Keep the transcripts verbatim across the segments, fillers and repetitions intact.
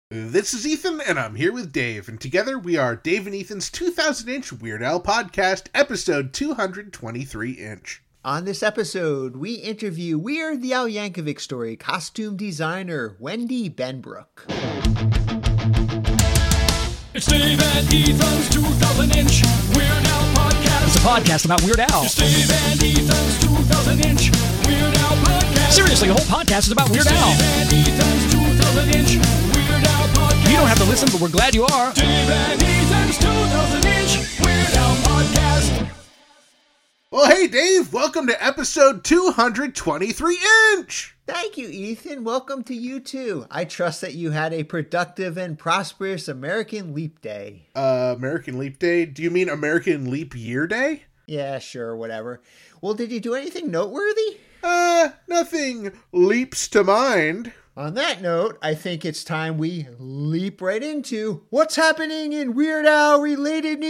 This is Ethan, and I'm here with Dave, and together we are Dave and Ethan's two thousand inch Weird Al podcast, episode two hundred twenty-three inch. On this episode, we interview Weird the Al Yankovic Story costume designer Wendy Benbrook. It's Dave and Ethan's two thousand inch Weird Al podcast. It's a podcast about Weird Al. It's Dave and Ethan's two thousand inch Weird Al podcast. Seriously, the whole podcast is about Weird it's Al. Dave and Ethan's two thousand inch Weird Al podcast. You don't have to listen, but we're glad you are. Dave and Ethan's two thousand inch Weird Al podcast. Well, hey Dave, welcome to episode two hundred twenty-three inch. Thank you, Ethan. Welcome to you too. I trust that you had a productive and prosperous American Leap Day. Uh, American Leap Day? Do you mean American Leap Year Day? Yeah, sure, whatever. Well, did you do anything noteworthy? Uh, nothing leaps to mind. On that note, I think it's time we leap right into what's happening in Weird Al related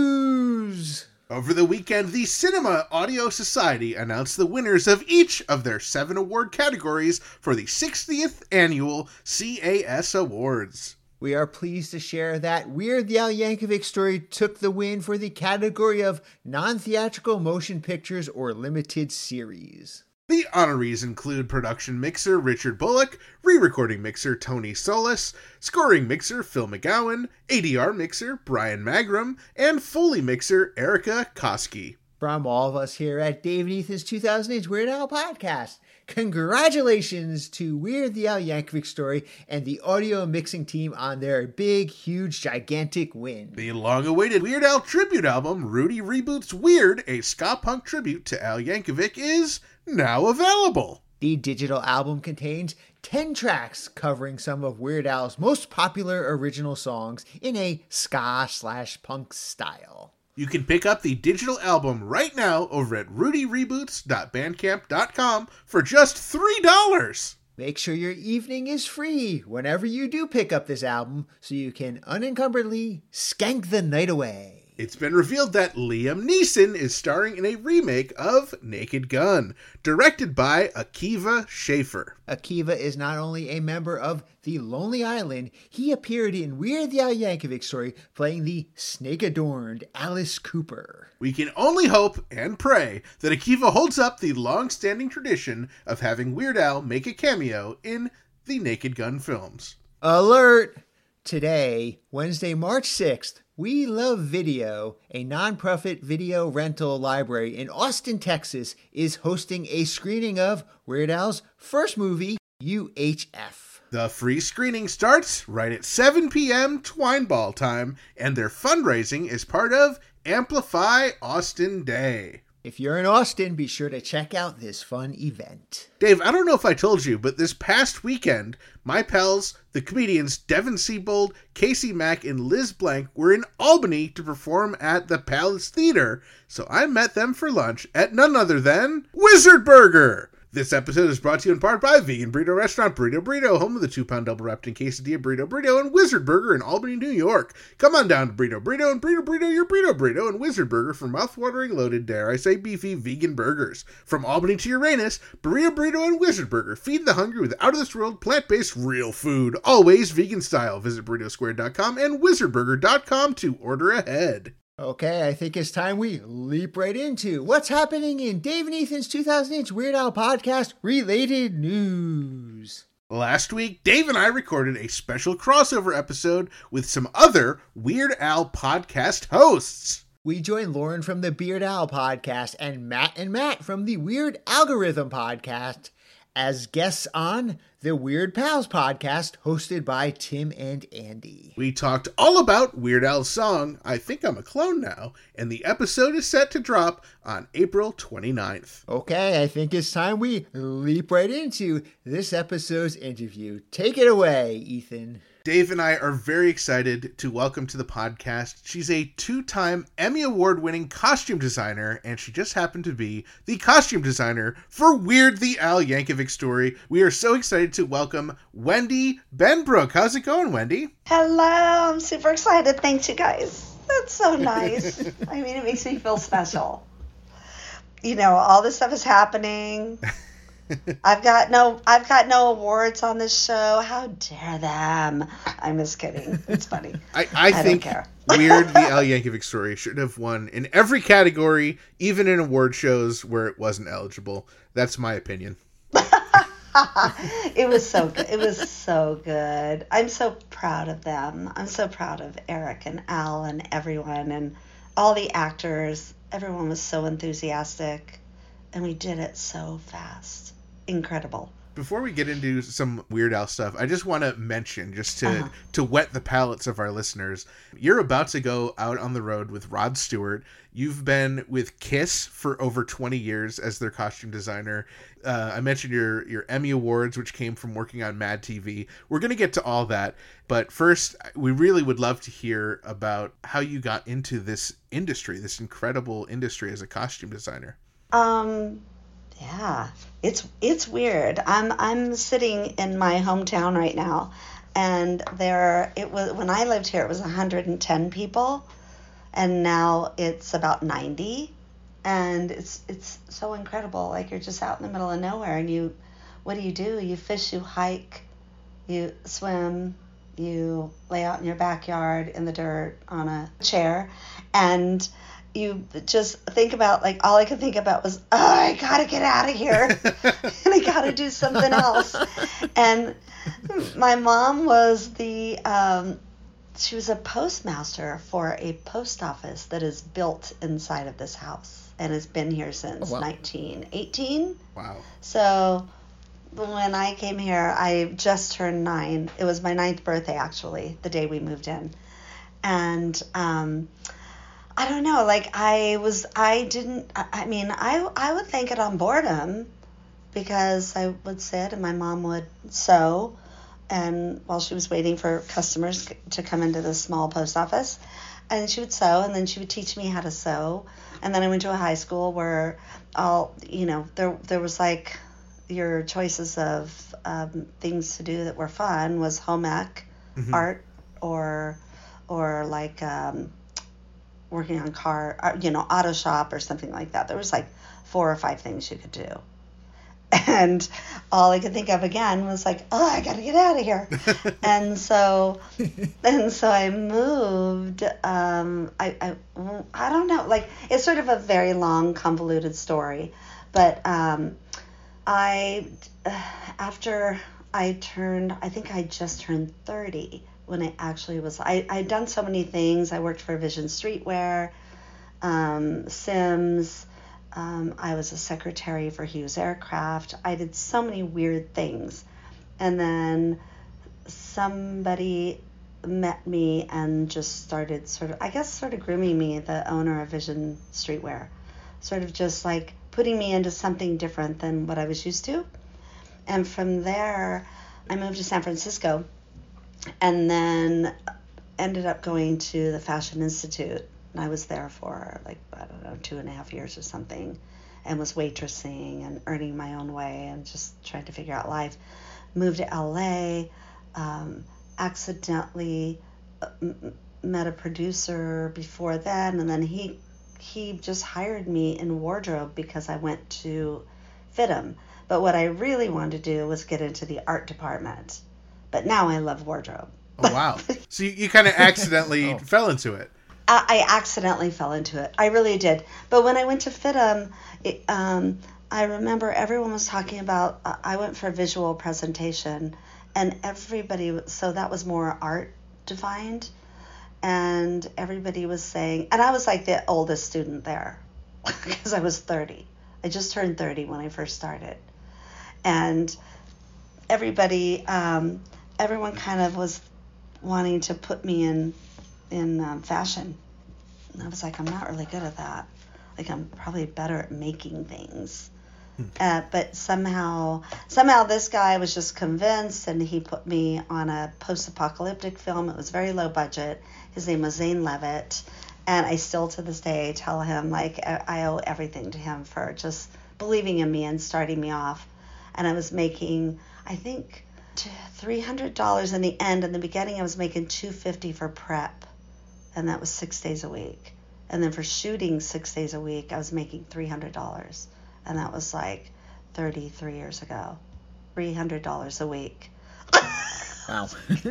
news. Over the weekend, the Cinema Audio Society announced the winners of each of their seven award categories for the sixtieth Annual C A S Awards. We are pleased to share that Weird the Al Yankovic Story took the win for the category of non-theatrical motion pictures or limited series. The honorees include production mixer Richard Bullock, re-recording mixer Tony Solis, scoring mixer Phil McGowan, A D R mixer Brian Magram, and Foley mixer Erica Koski. From all of us here at Dave and Ethan's two thousand inch Weird Al podcast, congratulations to Weird the Al Yankovic Story and the audio mixing team on their big, huge, gigantic win. The long-awaited Weird Al tribute album, Rudy Reboots Weird, a ska punk tribute to Al Yankovic, is now available. The digital album contains ten tracks covering some of Weird Al's most popular original songs in a ska slash punk style. You can pick up the digital album right now over at rudy reboots dot bandcamp dot com for just three dollars. Make sure your evening is free whenever you do pick up this album so you can unencumberedly skank the night away. It's been revealed that Liam Neeson is starring in a remake of Naked Gun, directed by Akiva Schaffer. Akiva is not only a member of The Lonely Island, he appeared in Weird the Al Yankovic Story playing the snake-adorned Alice Cooper. We can only hope and pray that Akiva holds up the long-standing tradition of having Weird Al make a cameo in the Naked Gun films. Alert! Today, Wednesday, March sixth, We Love Video, a nonprofit video rental library in Austin, Texas, is hosting a screening of Weird Al's first movie, U H F. The free screening starts right at seven p.m. Twineball time, and their fundraising is part of Amplify Austin Day. If you're in Austin, be sure to check out this fun event. Dave, I don't know if I told you, but this past weekend, my pals, the comedians Devin Siebold, Casey Mack, and Liz Blank were in Albany to perform at the Palace Theater, so I met them for lunch at none other than Wizard Burger. This episode is brought to you in part by Vegan Burrito Restaurant, Burrito Burrito, home of the two pound double wrapped in quesadilla Burrito Burrito, and Wizard Burger in Albany, New York. Come on down to Burrito Burrito and Burrito Burrito, your Burrito Burrito, and Wizard Burger for mouthwatering, loaded, dare I say, beefy vegan burgers. From Albany to Uranus, Burrito Burrito and Wizard Burger feed the hungry with out-of-this-world, plant-based, real food. Always vegan style. Visit burrito square dot com and wizard burger dot com to order ahead. Okay, I think it's time we leap right into what's happening in Dave and Ethan's two thousand inch Weird Al podcast related news. Last week, Dave and I recorded a special crossover episode with some other Weird Al podcast hosts. We joined Lauren from the Beard Al podcast and Matt and Matt from the Weird Algorithm podcast as guests on the Weird Pals podcast hosted by Tim and Andy. We talked all about Weird Al's song, I Think I'm a Clone Now, and the episode is set to drop on April twenty-ninth. Okay, I think it's time we leap right into this episode's interview. Take it away, Ethan. Dave and I are very excited to welcome to the podcast. She's a two-time Emmy Award-winning costume designer, and she just happened to be the costume designer for Weird the Al Yankovic Story. We are so excited to welcome Wendy Benbrook. How's it going, Wendy? Hello, I'm super excited. Thanks, you guys. That's so nice. I mean, it makes me feel special. You know, all this stuff is happening. I've got no I've got no awards on this show. How dare them? I'm just kidding. It's funny. I, I, I think don't care. Weird, the Al Yankovic Story, should have won in every category, even in award shows where it wasn't eligible. That's my opinion. It was so good. It was so good. I'm so proud of them. I'm so proud of Eric and Al and everyone and all the actors. Everyone was so enthusiastic, and we did it so fast. Incredible. Before we get into some Weird Al stuff, I just want to mention, just to Uh-huh. to whet the palates of our listeners, you're about to go out on the road with Rod Stewart. You've been with Kiss for over twenty years as their costume designer. Uh, I mentioned your, your Emmy Awards, which came from working on Mad T V. We're going to get to all that. But first, we really would love to hear about how you got into this industry, this incredible industry as a costume designer. Um, yeah, it's it's weird. I'm I'm sitting in my hometown right now, and there it was when I lived here. It was one hundred ten people, and now it's about ninety, and it's it's so incredible. Like you're just out in the middle of nowhere, and you, what do you do? You fish, you hike, you swim, you lay out in your backyard in the dirt on a chair, and you just think about, like, all I could think about was, oh, I gotta get out of here and I gotta do something else. And my mom was the um she was a postmaster for a post office that is built inside of this house and has been here since Oh, wow. nineteen eighteen. Wow. So when I came here, I just turned nine. It was my ninth birthday, actually, the day we moved in. And um I don't know, like I was, I didn't, I, I mean, I, I would thank it on boredom because I would sit and my mom would sew, and while she was waiting for customers to come into the small post office, and she would sew, and then she would teach me how to sew. And then I went to a high school where all, you know, there, there was like your choices of um, things to do that were fun was home ec, Mhm. art, or, or like, um, working on car, uh, you know, auto shop or something like that. There was like four or five things you could do. And all I could think of again was like, oh, I got to get out of here. and so, and so I moved, um, I, I, I don't know, like it's sort of a very long convoluted story, but, um, I, after I turned, I think I just turned thirty when it actually was, I, I'd done so many things. I worked for Vision Streetwear, um, Sims. Um, I was a secretary for Hughes Aircraft. I did so many weird things. And then somebody met me and just started sort of, I guess, sort of grooming me, the owner of Vision Streetwear, sort of just like putting me into something different than what I was used to. And from there, I moved to San Francisco. And then ended up going to the Fashion Institute. And I was there for like, I don't know, two and a half years or something, and was waitressing and earning my own way and just trying to figure out life. Moved to L A, um, accidentally m- met a producer before then, and then he he just hired me in wardrobe because I went to fit him. But what I really wanted to do was get into the art department. But now I love wardrobe. Oh, wow. So you, you kind of accidentally Oh. fell into it. I, I accidentally fell into it. I really did. But when I went to F I T M, it, um, I remember everyone was talking about, uh, I went for a visual presentation, and everybody, so that was more art defined, and everybody was saying, and I was like the oldest student there, because I was thirty. I just turned thirty when I first started. And everybody, um, everyone kind of was wanting to put me in in um, fashion. And I was like, I'm not really good at that. Like, I'm probably better at making things. Uh, but somehow, somehow this guy was just convinced, and he put me on a post-apocalyptic film. It was very low budget. His name was Zane Levitt. And I still, to this day, tell him, like, I, I owe everything to him for just believing in me and starting me off. And I was making, I think, three hundred dollars in the end. In the beginning, I was making two hundred fifty dollars for prep, and that was six days a week. And then for shooting six days a week, I was making three hundred dollars, and that was like thirty-three years ago. three hundred dollars a week. Wow.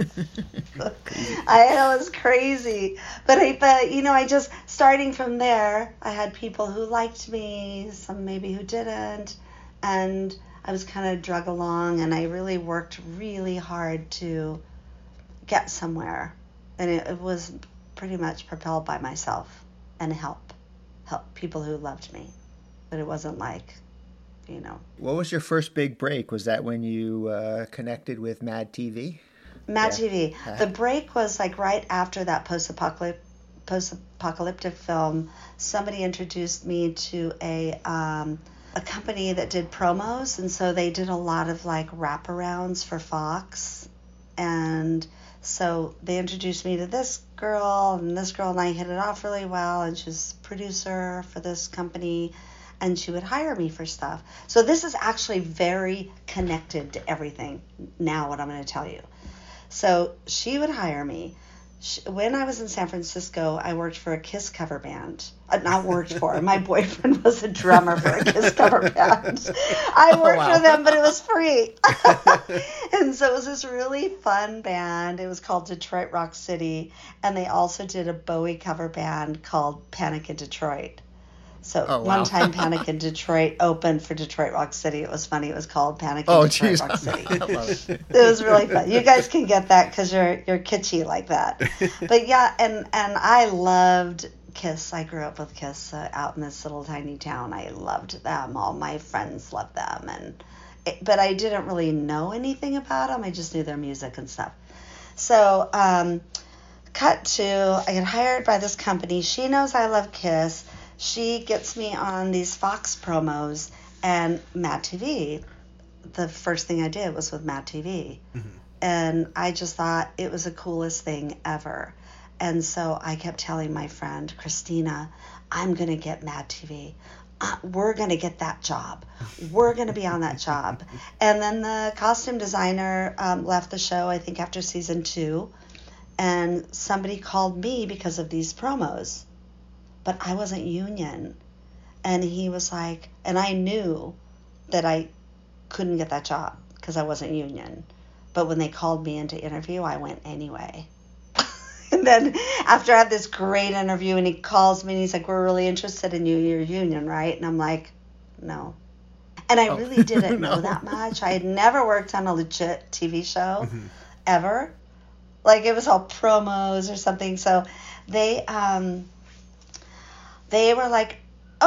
I know, it was crazy. But, I, but, you know, I just, starting from there, I had people who liked me, some maybe who didn't. And I was kind of drug along, and I really worked really hard to get somewhere. And it, it was pretty much propelled by myself and help, help people who loved me. But it wasn't like, you know. What was your first big break? Was that when you uh, connected with Mad T V? Mad Yeah. T V. Uh-huh. The break was like right after that post-apocalyptic, post-apocalyptic film. Somebody introduced me to a um, a company that did promos, and so they did a lot of like wraparounds for Fox. And so they introduced me to this girl, and this girl and I hit it off really well, and she's a producer for this company. And she would hire me for stuff. So this is actually very connected to everything now, what I'm going to tell you. So she would hire me. She, when I was in San Francisco, I worked for a Kiss cover band. Uh, not worked for. My boyfriend was a drummer for a Kiss cover band. I worked wow. for them, but it was free. And so it was this really fun band. It was called Detroit Rock City. And they also did a Bowie cover band called Panic in Detroit. So Oh, wow. one time Panic in Detroit opened for Detroit Rock City. It was funny. It was called Panic in Oh, Detroit geez. Rock City. I love it. It was really fun. You guys can get that because you're you're kitschy like that. But yeah, and, and I loved Kiss. I grew up with Kiss uh, out in this little tiny town. I loved them. All my friends loved them. and it, But I didn't really know anything about them. I just knew their music and stuff. So um, cut to, I get hired by this company. She knows I love Kiss. She gets me on these Fox promos and Mad T V. The first thing I did was with Mad T V. Mm-hmm. And I just thought it was the coolest thing ever. And so I kept telling my friend, Christina, I'm going to get Mad T V. Uh, we're going to get that job. We're going to be on that job. And then the costume designer um, left the show, I think, after season two. And somebody called me because of these promos. But I wasn't union. And he was like, and I knew that I couldn't get that job because I wasn't union. But when they called me in to interview, I went anyway. And then after I had this great interview, and he calls me and he's like, we're really interested in you. You're union, right? And I'm like, no. And I Oh. really didn't No. know that much. I had never worked on a legit T V show Mm-hmm. ever. Like, it was all promos or something. So they... um. They were like,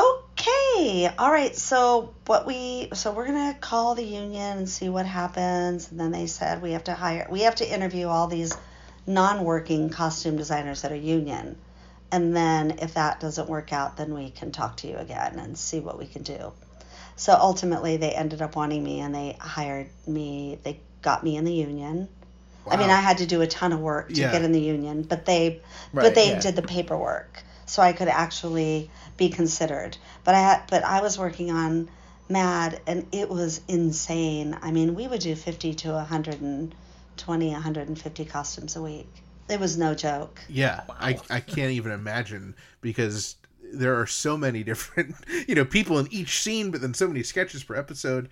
okay, all right, so what we, so we're going to call the union and see what happens. And then they said, we have to hire, we have to interview all these non-working costume designers that are union. And then if that doesn't work out, then we can talk to you again and see what we can do. So ultimately they ended up wanting me, and they hired me. They got me in the union. I mean, Wow. I had to do a ton of work to Yeah. get in the union, but they, Right, but they yeah. did the paperwork. So I could actually be considered. But I had, but I was working on Mad, and it was insane. I mean, we would do fifty to one hundred twenty, one hundred fifty costumes a week. It was no joke. Yeah, I, I can't even imagine, because there are so many different, you know, people in each scene, but then so many sketches per episode.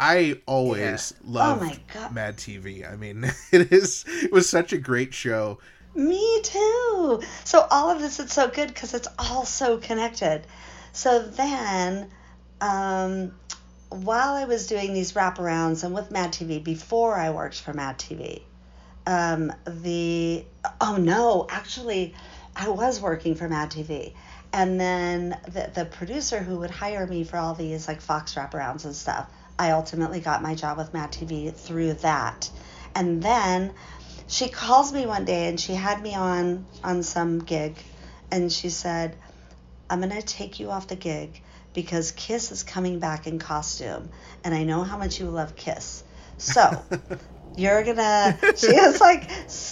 I always Yeah. loved Oh my God. Mad T V. I mean, it is it was such a great show. Me too. So all of this is so good because it's all so connected. So then, um, while I was doing these wraparounds and with Mad T V, before I worked for Mad T V, um, the, oh no, actually, I was working for Mad T V. And then the, the producer who would hire me for all these like Fox wraparounds and stuff, I ultimately got my job with Mad T V through that. And then she calls me one day, and she had me on on some gig, and she said, I'm going to take you off the gig because Kiss is coming back in costume, and I know how much you love Kiss. So you're going to, she was like,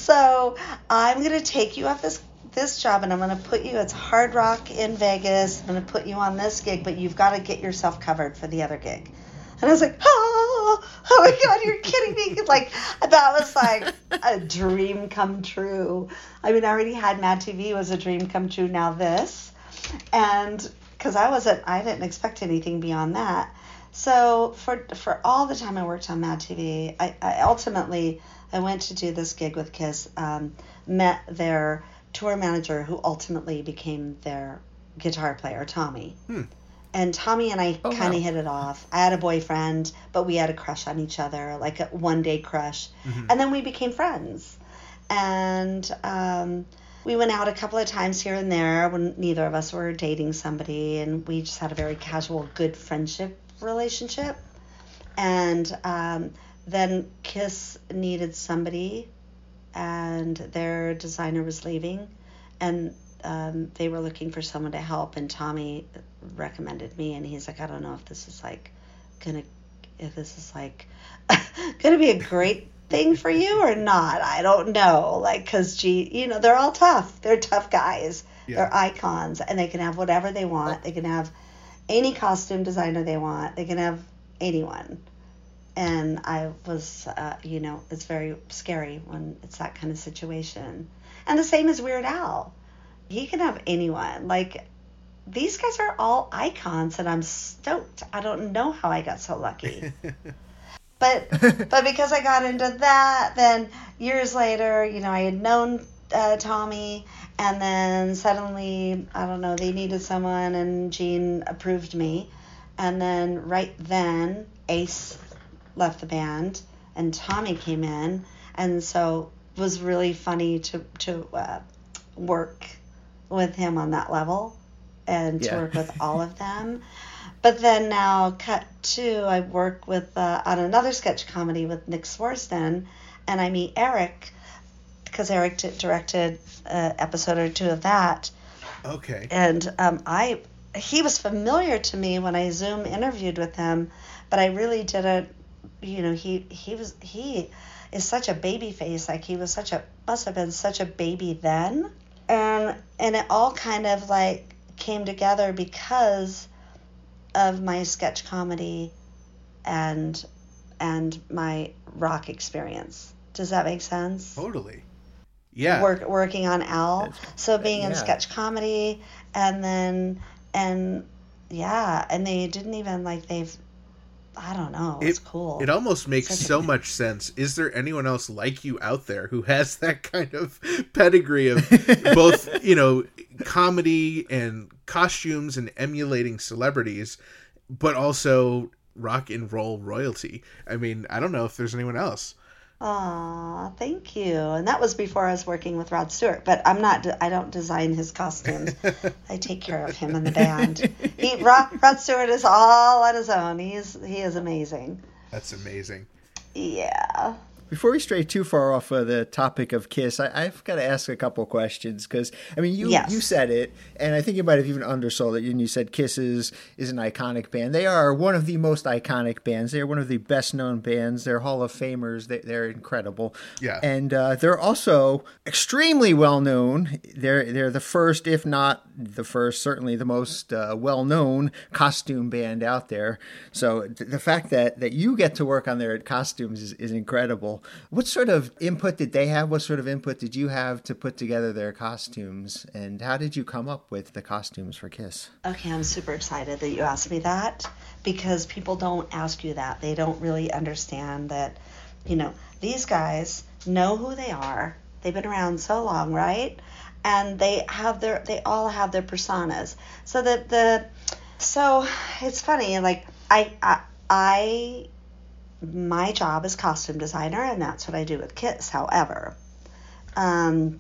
so I'm going to take you off this this job, and I'm going to put you, it's Hard Rock in Vegas, I'm going to put you on this gig, but you've got to get yourself covered for the other gig. And I was like, oh, oh my God, you're kidding me. Like, that was like a dream come true. I mean, I already had Mad T V was a dream come true. Now this. And because I wasn't, I didn't expect anything beyond that. So for for all the time I worked on Mad T V, I, I ultimately I went to do this gig with Kiss, um, met their tour manager who ultimately became their guitar player, Tommy. Hmm. And Tommy and I Oh, kind of wow. hit it off. I had a boyfriend, but we had a crush on each other, like a one day crush. Mhm. And then we became friends. And um, we went out a couple of times here and there when neither of us were dating somebody. And we just had a very casual, good friendship relationship. And um, then Kiss needed somebody, and their designer was leaving. And um, they were looking for someone to help, and Tommy recommended me, and he's like, I don't know if this is like gonna if this is like gonna be a great thing for you or not. I don't know, like, because gee, you know, they're all tough, they're tough guys. Yeah. They're icons, and they can have whatever they want. They can have any costume designer they want. They can have anyone. And I was uh, you know, it's very scary when it's that kind of situation. And the same as Weird Al. He can have anyone. Like, these guys are all icons, and I'm stoked. I don't know how I got so lucky. but but because I got into that, then years later, you know, I had known uh, Tommy, and then suddenly, I don't know, they needed someone, and Gene approved me. And then right then, Ace left the band, and Tommy came in, and so it was really funny to, to uh, work with him on that level, and to Yeah. work with all of them. But then now, cut to, I work with uh, on another sketch comedy with Nick Swarsden, and I meet Eric, because Eric t- directed an episode or two of that. Okay. And um, I, he was familiar to me when I Zoom interviewed with him, but I really didn't, you know, he, he was, he is such a baby face. Like, he was such a, must have been such a baby then. And, and it all kind of like came together because of my sketch comedy and, and my rock experience. Does that make sense? Totally. Yeah. Work, working on Al. That's- So being in yeah. sketch comedy, and then, and yeah, and they didn't even like, they've, I don't know, it's cool. It almost makes Such a- so much sense. Is there anyone else like you out there who has that kind of pedigree of both, you know, comedy and costumes and emulating celebrities, but also rock and roll royalty? I mean, I don't know if there's anyone else. Aw, thank you. And that was before I was working with Rod Stewart, but I'm not, I don't design his costumes. I take care of him in the band. He, Rod, Rod Stewart is all on his own. He's, he is amazing. That's amazing. Yeah. Before we stray too far off of the topic of Kiss, I, I've got to ask a couple questions because, I mean, you Yes. you said it, and I think you might have even undersold it, and you said Kiss is, is an iconic band. They are one of the most iconic bands. They're one of the best-known bands. They're Hall of Famers. They, they're incredible. Yeah. And uh, they're also extremely well-known. They're, they're the first, if not the first, certainly the most uh, well-known costume band out there. So th- the fact that, that you get to work on their costumes is, is incredible. What sort of input did they have? What sort of input did you have to put together their costumes? And how did you come up with the costumes for Kiss? Okay, I'm super excited that you asked me that, because people don't ask you that. They don't really understand that, you know, these guys know who they are. They've been around so long, right? And they have their, they all have their personas. So that the, so it's funny, like I, I, I my job is costume designer, and that's what I do with Kiss. However, um,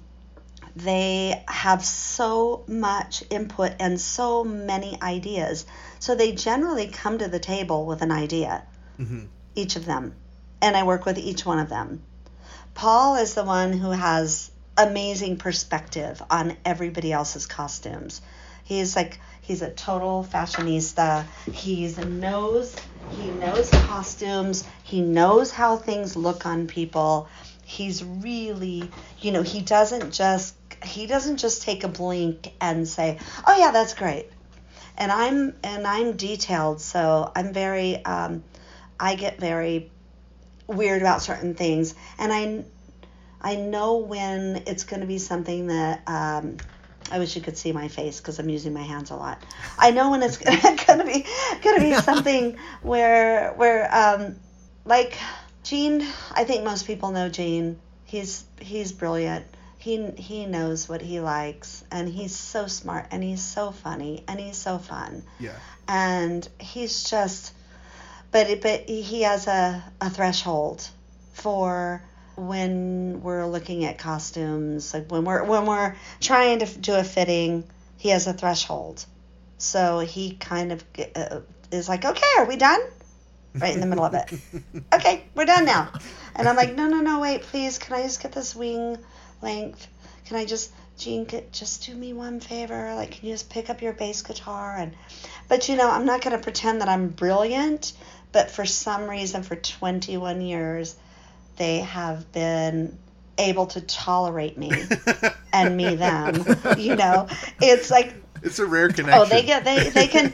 they have so much input and so many ideas. So they generally come to the table with an idea, Mm-hmm. each of them. And I work with each one of them. Paul is the one who has amazing perspective on everybody else's costumes. He's like, he's a total fashionista. He knows, he knows costumes. He knows how things look on people. He's really, you know, he doesn't just, he doesn't just take a blink and say, oh yeah, that's great. And I'm, and I'm detailed. So I'm very, um, I get very weird about certain things. And I, I know when it's going to be something that, um, I wish you could see my face because I'm using my hands a lot. I know when it's gonna be gonna be something where where um like Gene. I think most people know Gene. He's he's brilliant. He he knows what he likes, and he's so smart, and he's so funny, and he's so fun. Yeah. And he's just, but but he has a a threshold for when we're looking at costumes, like when we're when we're trying to do a fitting, he has a threshold. So he kind of uh, is like, okay, are we done? Right in the middle of it. Okay, we're done now. And I'm like, no, no, no, wait, please, can I just get this wing length? Can I just, Gene, could just do me one favor? Like, can you just pick up your bass guitar? And, but you know, I'm not going to pretend that I'm brilliant, but for some reason, for twenty-one years, they have been able to tolerate me and me them. You know, it's like, it's a rare connection. oh, they get they they can.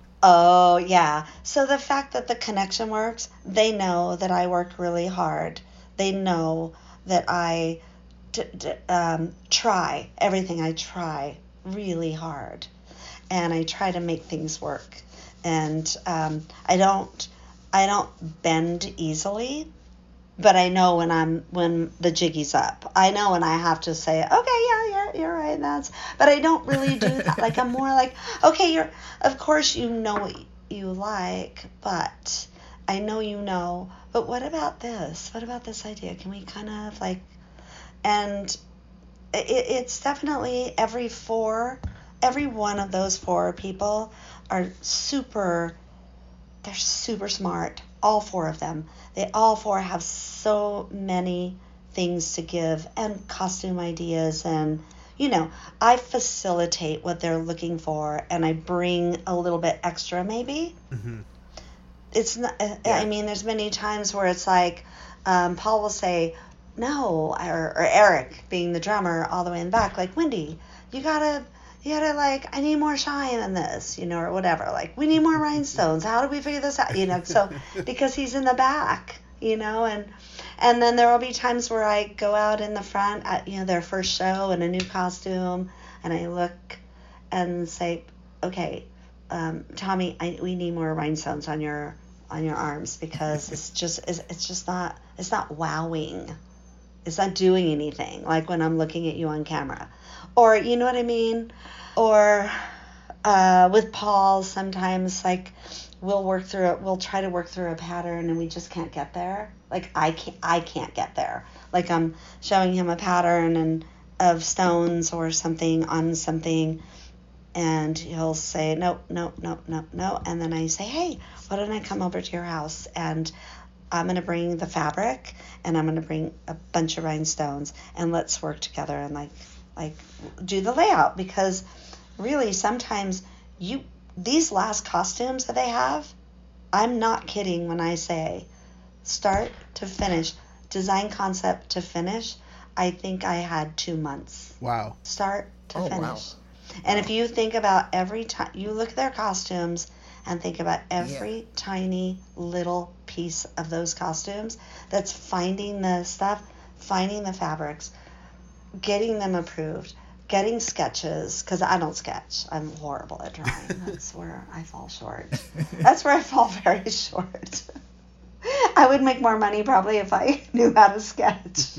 Oh yeah. So the fact that the connection works, they know that I work really hard. They know that I d- d- um, try everything. I try really hard, and I try to make things work. And um, I don't I don't bend easily. But I know when I'm when the jiggy's up. I know when I have to say, okay, yeah, yeah, you're right. That's. But I don't really do that. Like I'm more like, okay, you're. Of course, you know what you like, but I know you know. But what about this? What about this idea? Can we kind of like, and it, it's definitely every four, every one of those four people are super. They're super smart. All four of them. They all four have so many things to give and costume ideas, and you know, I facilitate what they're looking for, and I bring a little bit extra maybe. Mm-hmm. It's not. Yeah. I mean, there's many times where it's like um, Paul will say no, or, or Eric being the drummer all the way in the back, like Wendy, you gotta. You gotta, like, I need more shine in this, you know, or whatever. Like, we need more rhinestones. How do we figure this out? You know, so, because he's in the back, you know, and and then there will be times where I go out in the front at, you know, their first show in a new costume, and I look and say, okay, um, Tommy, I, we need more rhinestones on your on your arms, because it's just, it's, it's just not, it's not wowing. It's not doing anything, like when I'm looking at you on camera. Or, you know what I mean? Or uh, with Paul, sometimes, like, we'll work through it. We'll try to work through a pattern, and we just can't get there. Like, I can't, I can't get there. Like, I'm showing him a pattern and of stones or something on something, and he'll say, no, no, no, no, no. And then I say, hey, why don't I come over to your house, and I'm going to bring the fabric, and I'm going to bring a bunch of rhinestones, and let's work together and, like, like do the layout. Because really sometimes you these last costumes that they have, I'm not kidding when I say start to finish, design concept to finish, I think I had two months. Wow. Start to oh, finish. Wow. And if you think about every time you look at their costumes and think about every yeah. tiny little piece of those costumes, that's finding the stuff, finding the fabrics, getting them approved, getting sketches, because I don't sketch. I'm horrible at drawing. That's where I fall short. That's where I fall very short. I would make more money probably if I knew how to sketch.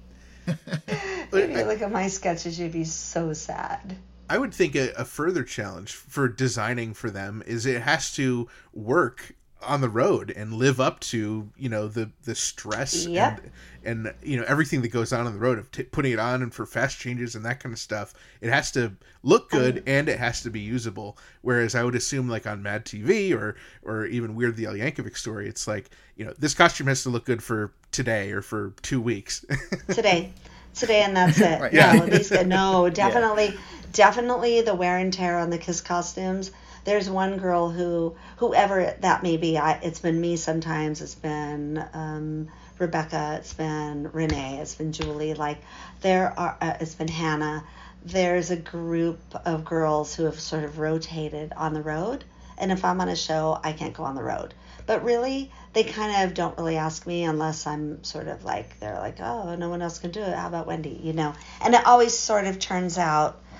If you look at my sketches, you'd be so sad. I would think a, a further challenge for designing for them is it has to work on the road and live up to, you know, the the stress yep. and and you know everything that goes on on the road of t- putting it on and for fast changes and that kind of stuff. It has to look good um, and it has to be usable. Whereas I would assume like on Mad T V or or even Weird the Al Yankovic Story, it's like, you know, this costume has to look good for today or for two weeks. today, today, and that's it. Right. Yeah. No, these no, definitely, yeah. definitely the wear and tear on the Kiss costumes. There's one girl who, whoever that may be, I, it's been me sometimes, it's been um, Rebecca, it's been Renee, it's been Julie, like there are, uh, it's been Hannah. There's a group of girls who have sort of rotated on the road, and if I'm on a show, I can't go on the road. But really, they kind of don't really ask me unless I'm sort of like, they're like, oh, no one else can do it, how about Wendy, you know? And it always sort of turns out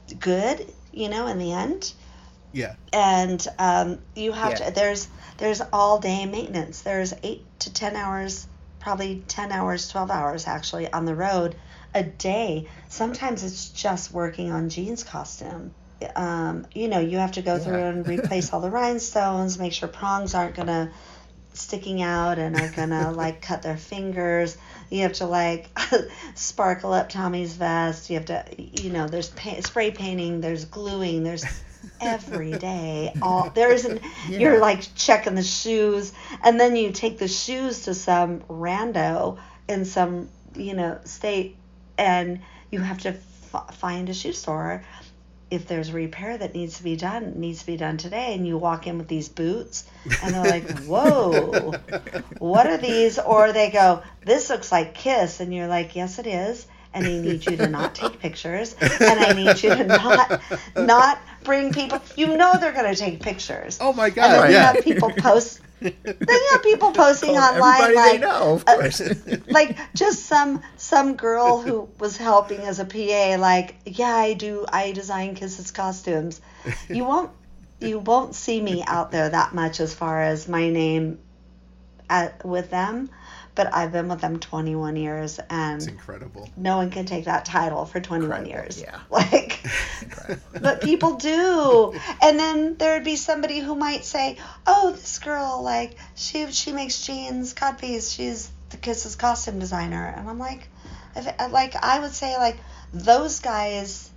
good, you know, in the end. Yeah. And um, you have Yeah. to, there's, there's all day maintenance. There's eight to ten hours, probably ten hours, twelve hours actually on the road a day. Sometimes it's just working on Jean's costume. Um, you know, you have to go through and replace all the rhinestones, make sure prongs aren't going to sticking out and are going to like cut their fingers. You have to like sparkle up Tommy's vest. You have to, you know, there's pa- spray painting, there's gluing, there's every day. All there's an, Yeah. you're like checking the shoes, and then you take the shoes to some rando in some, you know, state, and you have to f- find a shoe store. If there's a repair that needs to be done, it needs to be done today. And you walk in with these boots, and they're like, whoa, what are these? Or they go, this looks like Kiss. And you're like, yes, it is. And I need you to not take pictures. And I need you to not not bring people. You know they're going to take pictures. Oh, my And God. then you Yeah. have people post. Then you have people posting Call online everybody like, they know, of uh, course. like just some some girl who was helping as a P A, like, yeah, I do, I design Kiss's costumes. You won't you won't see me out there that much as far as my name at, with them, but I've been with them twenty-one years, It's and incredible. no one can take that title for twenty-one Incredible, years. yeah. Like, but people do. And then there'd be somebody who might say, oh, this girl, like, she she makes jeans, codpiece, she's the Kiss's costume designer. And I'm like, if, like, I would say, like, those guys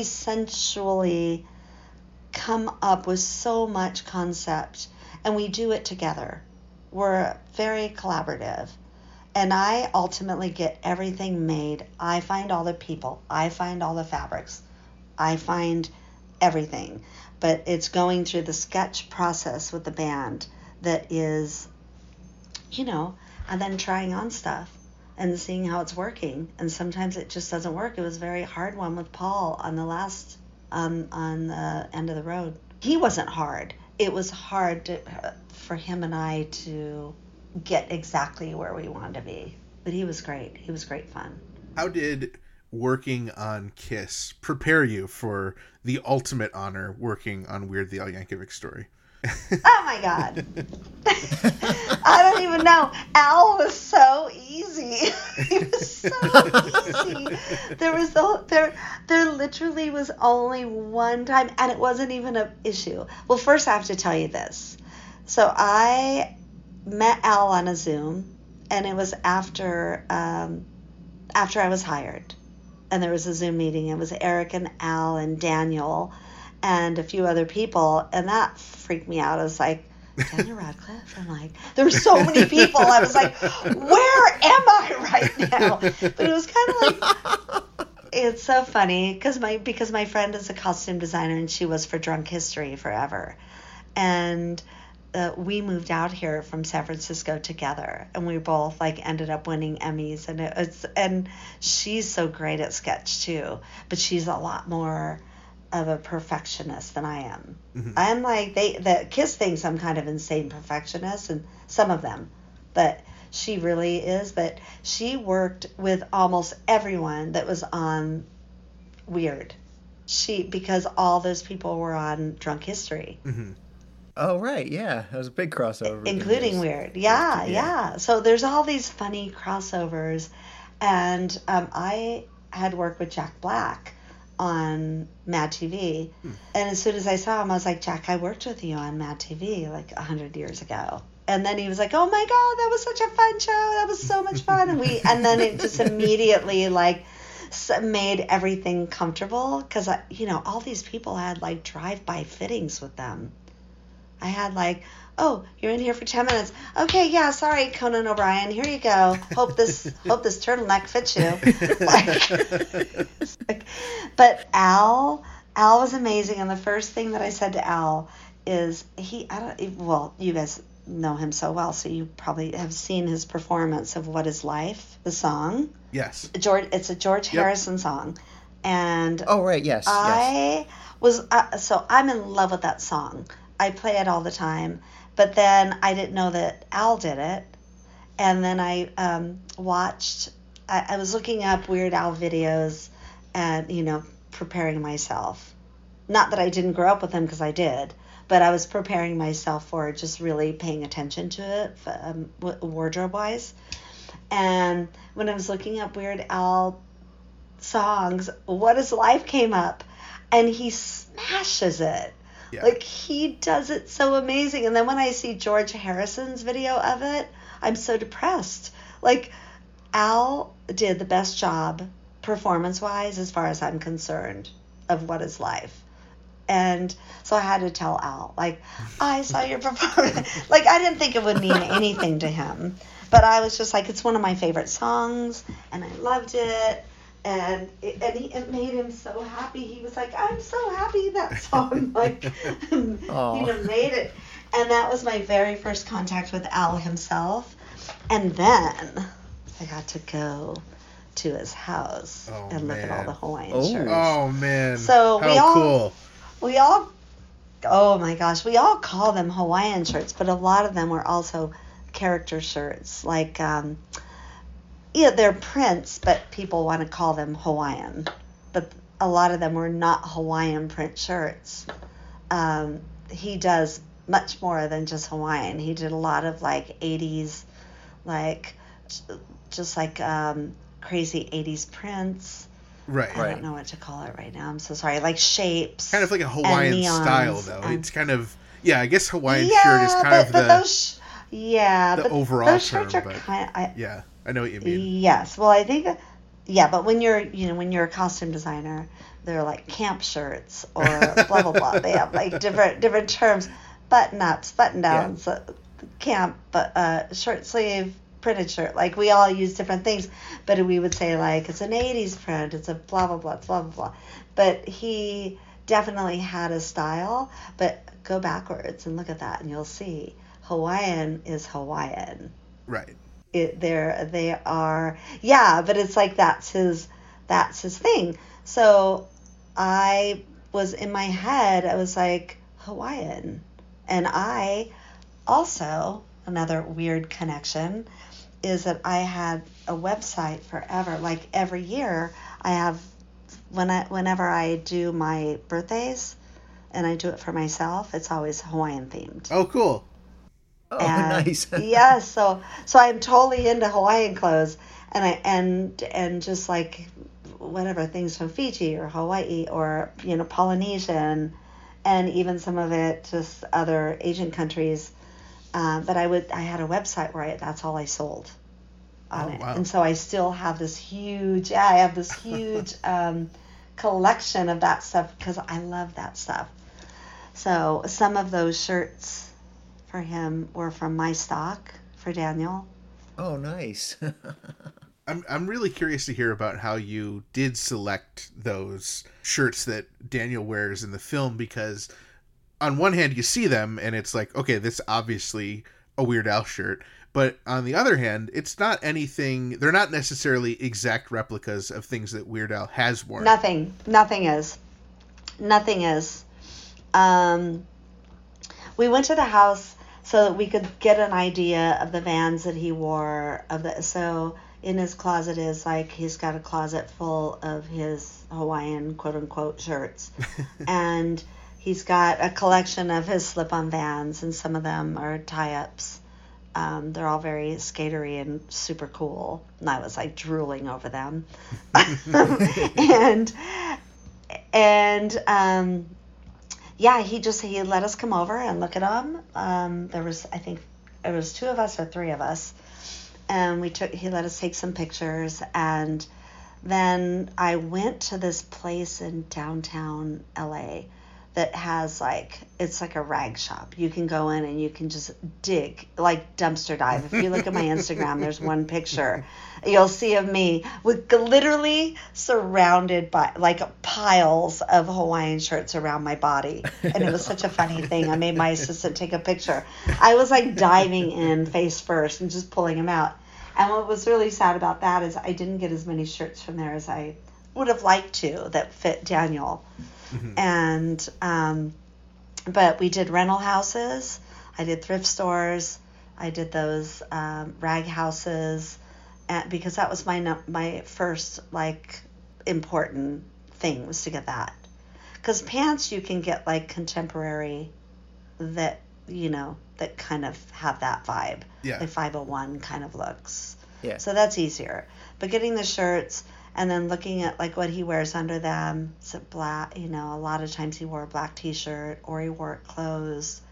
essentially come up with so much concept, and we do it together. We're very collaborative. And I ultimately get everything made. I find all the people. I find all the fabrics. I find everything. But it's going through the sketch process with the band that is, you know, and then trying on stuff and seeing how it's working. And sometimes it just doesn't work. It was a very hard one with Paul on the last, um, on the end of the road. He wasn't hard. It was hard to, for him and I to get exactly where we wanted to be. But he was great. He was great fun. How did working on Kiss prepare you for the ultimate honor working on Weird the Al Yankovic Story? Oh my God. I don't even know. Al was so easy. He was so easy. There was the, there there literally was only one time, and it wasn't even an issue. Well, first I have to tell you this. So I met Al on a Zoom, and it was after um, after I was hired, and there was a Zoom meeting. It was Eric and Al and Daniel and a few other people, and that freaked me out. I was like, Daniel Radcliffe? I'm like, there were so many people. I was like, where am I right now? But it was kind of like, it's so funny because my because my friend is a costume designer, and she was for Drunk History forever, and Uh, we moved out here from San Francisco together, and we both like ended up winning Emmys, and it, it's and she's so great at sketch too, but she's a lot more of a perfectionist than I am. Mm-hmm. I'm like they the Kiss thinks I'm kind of insane perfectionist, and some of them, but she really is. But she worked with almost everyone that was on Weird. She because all those people were on Drunk History. Mm-hmm. Oh, right, yeah. That was a big crossover. Including Weird. Yeah, yeah, yeah. So there's all these funny crossovers. And um, I had worked with Jack Black on Mad T V. Hmm. And as soon as I saw him, I was like, Jack, I worked with you on Mad T V like one hundred years ago. And then he was like, oh, my God, that was such a fun show. That was so much fun. And we, and then it just immediately, like, made everything comfortable. Because, you know, all these people had, like, drive-by fittings with them. I had like, oh, you're in here for ten minutes. Okay, yeah, sorry, Conan O'Brien. Here you go. Hope this hope this turtleneck fits you. Like, like, but Al, Al was amazing. And the first thing that I said to Al is he, I don't, well, you guys know him so well, so you probably have seen his performance of What Is Life, the song. Yes. George, it's a George Yep. Harrison song. And oh, right, yes. I yes. was, uh, so I'm in love with that song. I play it all the time, but then I didn't know that Al did it. And then I um, watched, I, I was looking up Weird Al videos and, you know, preparing myself. Not that I didn't grow up with him, because I did, but I was preparing myself for just really paying attention to it, um, wardrobe-wise. And when I was looking up Weird Al songs, What Is Life came up, and he smashes it. Yeah. Like, he does it so amazing. And then when I see George Harrison's video of it, I'm so depressed. Like, Al did the best job performance-wise, as far as I'm concerned, of What Is Life. And so I had to tell Al, like, I saw your performance. Like, I didn't think it would mean anything to him, but I was just like, it's one of my favorite songs, and I loved it. And it, and he, it made him so happy. He was like, I'm so happy that song, like, you know, made it. And that was my very first contact with Al himself. And then I got to go to his house Oh, and look at all man. the Hawaiian Oh. shirts. Oh, man. So How we all- cool. We all, oh my gosh, we all call them Hawaiian shirts, but a lot of them were also character shirts. Like, um, yeah, they're prints, but people want to call them Hawaiian. But a lot of them were not Hawaiian print shirts. Um, he does much more than just Hawaiian. He did a lot of like eighties, like just like um, crazy eighties prints. Right. I don't know what to call it right now. I'm so sorry. Like shapes. Kind of like a and Hawaiian neons style, though. and- It's kind of, yeah, I guess Hawaiian yeah, shirt is kind but, of but the, those, yeah, the but overall those shirts term, are but- kind. I, yeah, I know what you mean. Yes. Well, I think, yeah, but when you're, you know, when you're a costume designer, they're like camp shirts or blah blah blah. They have like different different terms, button ups, button downs, uh, camp, but uh, short sleeve, printed shirt. Like we all use different things, but we would say like it's an eighties print, it's a blah blah blah blah blah blah. But he definitely had a style. But go backwards and look at that, and you'll see Hawaiian is Hawaiian. Right. It, they're they are yeah, but it's like that's his that's his thing. So I was in my head, I was like Hawaiian, and I also, another weird connection is that I had a website forever. Like every year I have, when I whenever I do my birthdays and I do it for myself, it's always Hawaiian themed. Oh, cool. Oh, And- nice. yeah, so so I'm totally into Hawaiian clothes, and I and and just like whatever things from Fiji or Hawaii or you know Polynesian, and even some of it just other Asian countries. Uh, but I would I had a website where I, that's all I sold on Oh, it, wow. and so I still have this huge yeah I have this huge um, collection of that stuff because I love that stuff. So some of those shirts for him were from my stock for Daniel. Oh, nice. I'm I'm really curious to hear about how you did select those shirts that Daniel wears in the film, because on one hand you see them and it's like, okay, this obviously a Weird Al shirt, but on the other hand, it's not anything, they're not necessarily exact replicas of things that Weird Al has worn. Nothing, nothing is, nothing is. Um, we went to the house so that we could get an idea of the Vans that he wore. Of the so in his closet is like he's got a closet full of his Hawaiian quote unquote shirts, and he's got a collection of his slip-on Vans, and some of them are tie-ups. Um, they're all very skatery and super cool, and I was like drooling over them. and and um, yeah, he just he let us come over and look at them. Um, there was I think it was two of us or three of us, and we took he let us take some pictures, and then I went to this place in downtown L A that has like, it's like a rag shop. You can go in and you can just dig, like dumpster dive. If you look at my Instagram, there's one picture you'll see of me with literally surrounded by like piles of Hawaiian shirts around my body. And it was such a funny thing. I made my assistant take a picture. I was like diving in face first and just pulling them out. And what was really sad about that is I didn't get as many shirts from there as I would have liked to that fit Daniel. Mm-hmm. And, um, but we did rental houses. I did thrift stores. I did those um, rag houses, and, because that was my my first like important thing was to get that. Because pants you can get like contemporary that, you know, that kind of have that vibe. Yeah. Like five oh one kind of looks. Yeah. So that's easier. But getting the shirts and then looking at like what he wears under them, is it black, you know, a lot of times he wore a black t-shirt or he wore clothes.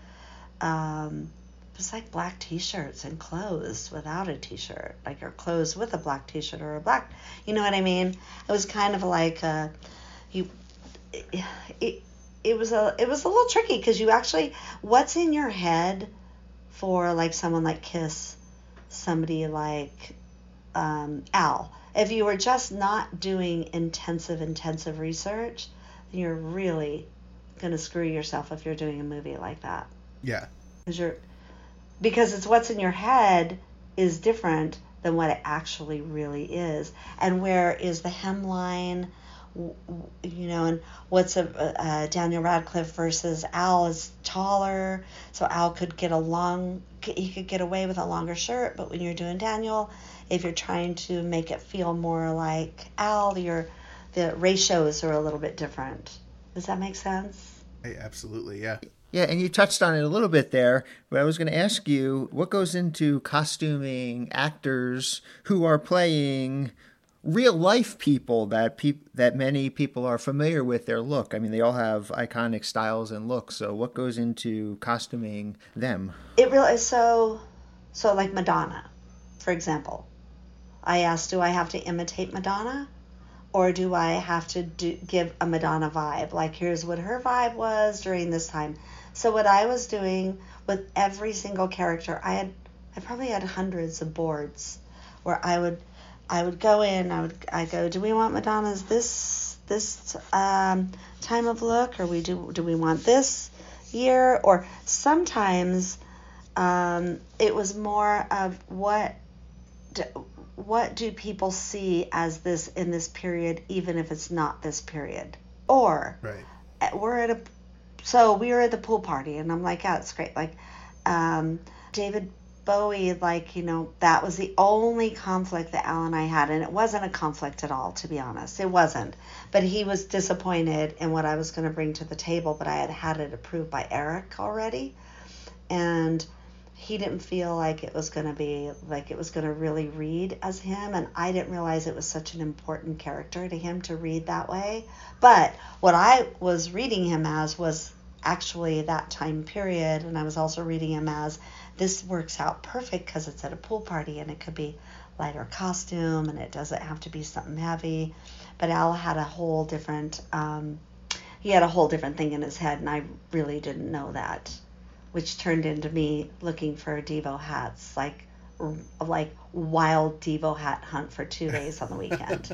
Um, it was like black t-shirts and clothes without a t-shirt, like or clothes with a black t-shirt or a black, you know what I mean? It was kind of like a, you, it, it, it was a, it was a little tricky because you actually, what's in your head for like someone like Kiss, somebody like um, Al? If you were just not doing intensive, intensive research, then you're really going to screw yourself if you're doing a movie like that. Yeah. Because you're, because it's what's in your head is different than what it actually really is. And where is the hemline, you know, and what's a, uh, Daniel Radcliffe versus Al is taller, so Al could get a long, he could get away with a longer shirt, but when you're doing Daniel, if you're trying to make it feel more like Al, your the ratios are a little bit different. Does that make sense? Hey, absolutely, yeah. Yeah, and you touched on it a little bit there, but I was going to ask you, what goes into costuming actors who are playing real life people that peop- that many people are familiar with their look? I mean, they all have iconic styles and looks, so what goes into costuming them? It really, so, so like Madonna, for example. I asked, do I have to imitate Madonna? Or do I have to do, give a Madonna vibe? Like, here's what her vibe was during this time. So what I was doing with every single character, I had, I probably had hundreds of boards where I would, I would go in, I would, I go, do we want Madonna's this, this um, time of look, or we do, do we want this year? Or sometimes um, it was more of what, do, what do people see as this in this period, even if it's not this period? Or right. we're at a, so we were at the pool party, and I'm like, yeah, it's great. Like, um, David Bowie, like, you know, that was the only conflict that Al and I had, and it wasn't a conflict at all, to be honest. It wasn't. But he was disappointed in what I was going to bring to the table, but I had had it approved by Eric already, and he didn't feel like it was going to be, like it was going to really read as him, and I didn't realize it was such an important character to him to read that way. But what I was reading him as was actually that time period, and I was also reading him as, this works out perfect because it's at a pool party, and it could be lighter costume, and it doesn't have to be something heavy. But Al had a whole different, um, he had a whole different thing in his head, and I really didn't know that, which turned into me looking for Devo hats, like like wild Devo hat hunt for two days on the weekend.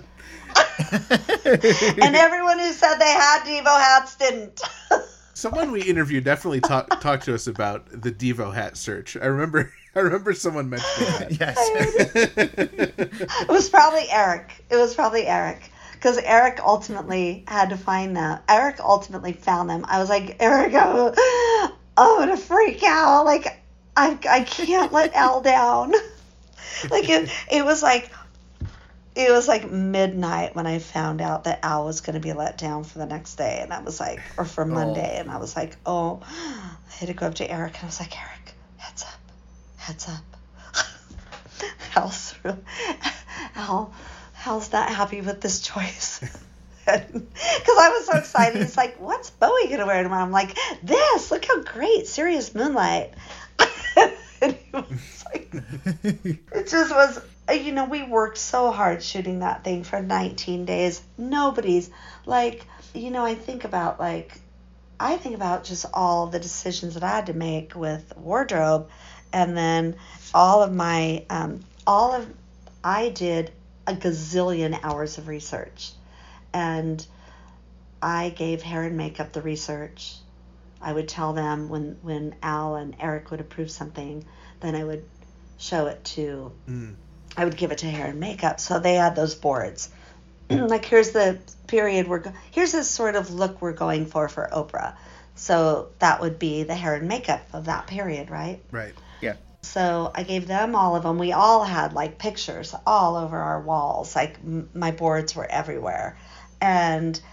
And everyone who said they had Devo hats didn't. Someone we interviewed definitely talked talked to us about the Devo hat search. I remember I remember someone mentioning that. Yes. It was probably Eric. It was probably Eric. Because Eric ultimately had to find them. Eric ultimately found them. I was like, Eric, I'm, I'm going to freak out. Like, I, I can't let Al down. Like, it, it was like, it was like midnight when I found out that Al was going to be let down for the next day. And I was like, or for Monday. Oh. And I was like, oh, I had to go up to Eric. And I was like, Eric, heads up, heads up. Al's, Al, Al's not happy with this choice. Because I was so excited. He's like, what's Bowie going to wear tomorrow? I'm like, this, look how great, Serious Moonlight. And he was like, it just was, you know, we worked so hard shooting that thing for nineteen days. Nobody's, like, you know, I think about, like, I think about just all the decisions that I had to make with wardrobe. And then all of my, um, all of, I did a gazillion hours of research. And I gave hair and makeup the research. I would tell them when, when Al and Eric would approve something, then I would show it to, mm. I would give it to hair and makeup. So they had those boards. Like, here's the period we're, go- here's this sort of look we're going for for Oprah. So that would be the hair and makeup of that period, right? Right. Yeah. So I gave them all of them. We all had, like, pictures all over our walls. Like, m- my boards were everywhere. And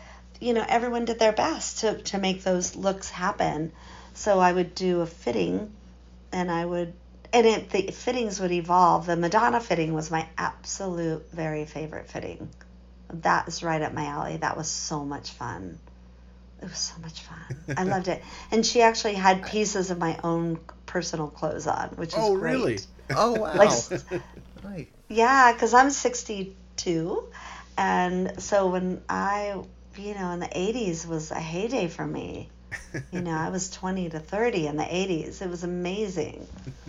you know, everyone did their best to, to make those looks happen. So I would do a fitting, and I would, and it, the fittings would evolve. The Madonna fitting was my absolute very favorite fitting. That is right up my alley. That was so much fun. It was so much fun. I loved it. And she actually had pieces of my own personal clothes on, which was Oh, great. really? Oh, wow. Like, Right. yeah, because I'm sixty-two, and so when I, you know, in the eighties was a heyday for me. You know, I was twenty to thirty in the eighties. It was amazing.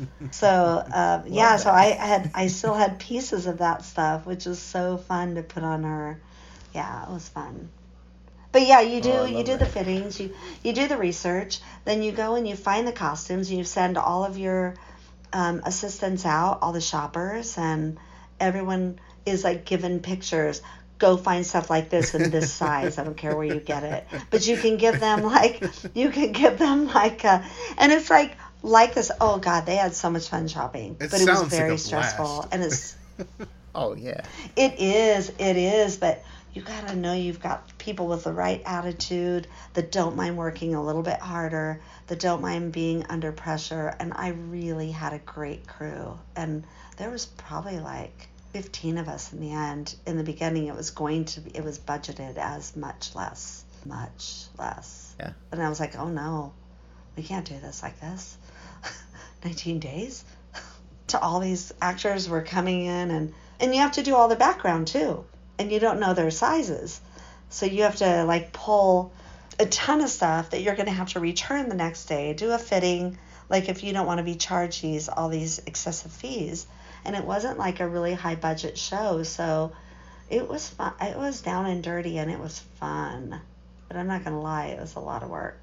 So, um, yeah, so I had, I still had pieces of that stuff, which was so fun to put on her. Yeah, it was fun. But yeah, you do, Oh, I you love do that. the fittings, you, you do the research, then you go and you find the costumes, you send all of your um, assistants out, all the shoppers, and everyone is like given pictures. Go find stuff like this in this size. I don't care where you get it, but you can give them like, you can give them like, a, and it's like, like this. Oh God, they had so much fun shopping, It but it was sounds like very a stressful. blast. And it's, Oh, yeah. it is, it is, but you gotta know you've got people with the right attitude that don't mind working a little bit harder, that don't mind being under pressure. And I really had a great crew. And there was probably like fifteen of us in the end. In the beginning, it was going to be, it was budgeted as much less, much less. Yeah. And I was like, oh no, we can't do this like this. nineteen days to all these actors were coming in, and, and you have to do all the background too. And you don't know their sizes. So you have to like pull a ton of stuff that you're going to have to return the next day, do a fitting, like if you don't want to be charged these, all these excessive fees. And it wasn't like a really high budget show. So it was fun. It was down and dirty, and it was fun. But I'm not going to lie, it was a lot of work.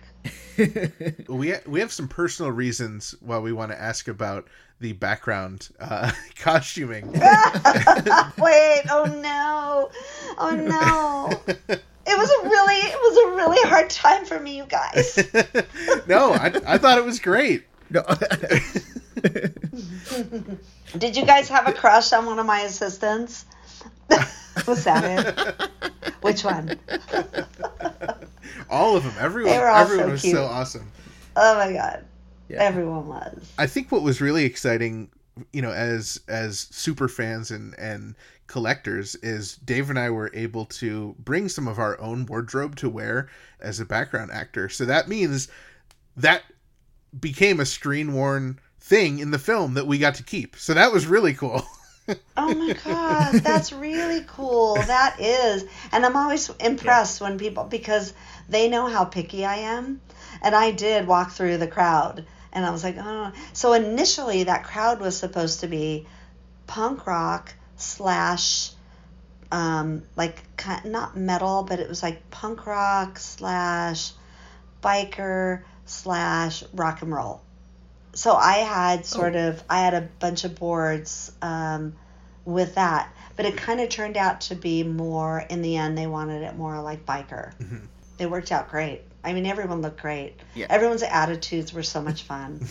We ha- we have some personal reasons why we want to ask about the background uh, costuming. Wait, oh no. Oh no. It was a really, it was a really hard time for me, you guys. No, I, I thought it was great. No. Did you guys have a crush on one of my assistants? Was that it? Which one? All of them. Everyone. They were all Everyone so was cute. so awesome. Oh my god. Yeah. Everyone was. I think what was really exciting, you know, as as super fans and and collectors, is Dave and I were able to bring some of our own wardrobe to wear as a background actor. So that means that became a screen worn thing in the film that we got to keep. So that was really cool. Oh my god, that's really cool. That is. And I'm always impressed when people, because they know how picky I am. And I did walk through the crowd, and I was like, oh. So initially that crowd was supposed to be punk rock slash um like ki- not metal, but it was like punk rock slash biker slash rock and roll. So I had sort Oh. of, I had a bunch of boards um, with that, but it kind of turned out to be more, in the end, they wanted it more like biker. Mhm. It worked out great. I mean, everyone looked great. Yeah. Everyone's attitudes were so much fun.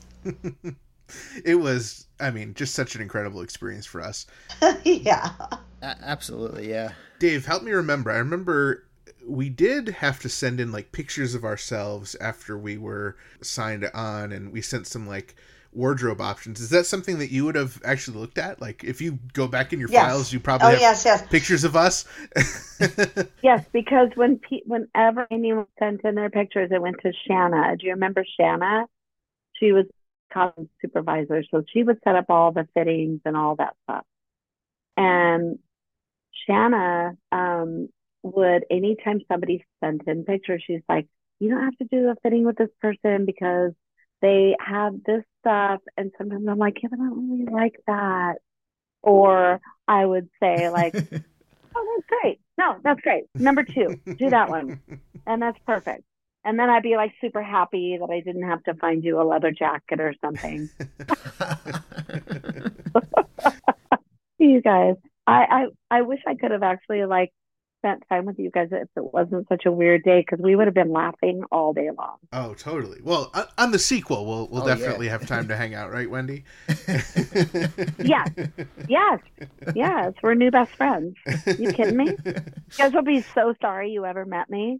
It was, I mean, just such an incredible experience for us. Yeah. A- absolutely, yeah. Dave, help me remember. I remember we did have to send in like pictures of ourselves after we were signed on, and we sent some like wardrobe options. Is that something that you would have actually looked at? Like if you go back in your Yes. files, you probably Oh, have yes, yes. pictures of us. Yes, because when pe- whenever anyone sent in their pictures, it went to Shanna. Do you remember Shanna? She was costume supervisor, so she would set up all the fittings and all that stuff. And Shanna um, would, anytime somebody sent in pictures, she's like, you don't have to do a fitting with this person because they have this stuff. And sometimes I'm like, yeah, but I don't really like that. Or I would say like, oh, that's great. No, that's great. Number two, do that one. And that's perfect. And then I'd be like super happy that I didn't have to find you a leather jacket or something. You guys, I, I, I wish I could have actually like spent time with you guys if it wasn't such a weird day, because we would have been laughing all day long. Oh, totally. Well, on- on the sequel, we'll we'll Oh, definitely yeah. have time to hang out, right, Wendy? Yes, yes, yes. We're new best friends. You kidding me? You guys will be so sorry you ever met me.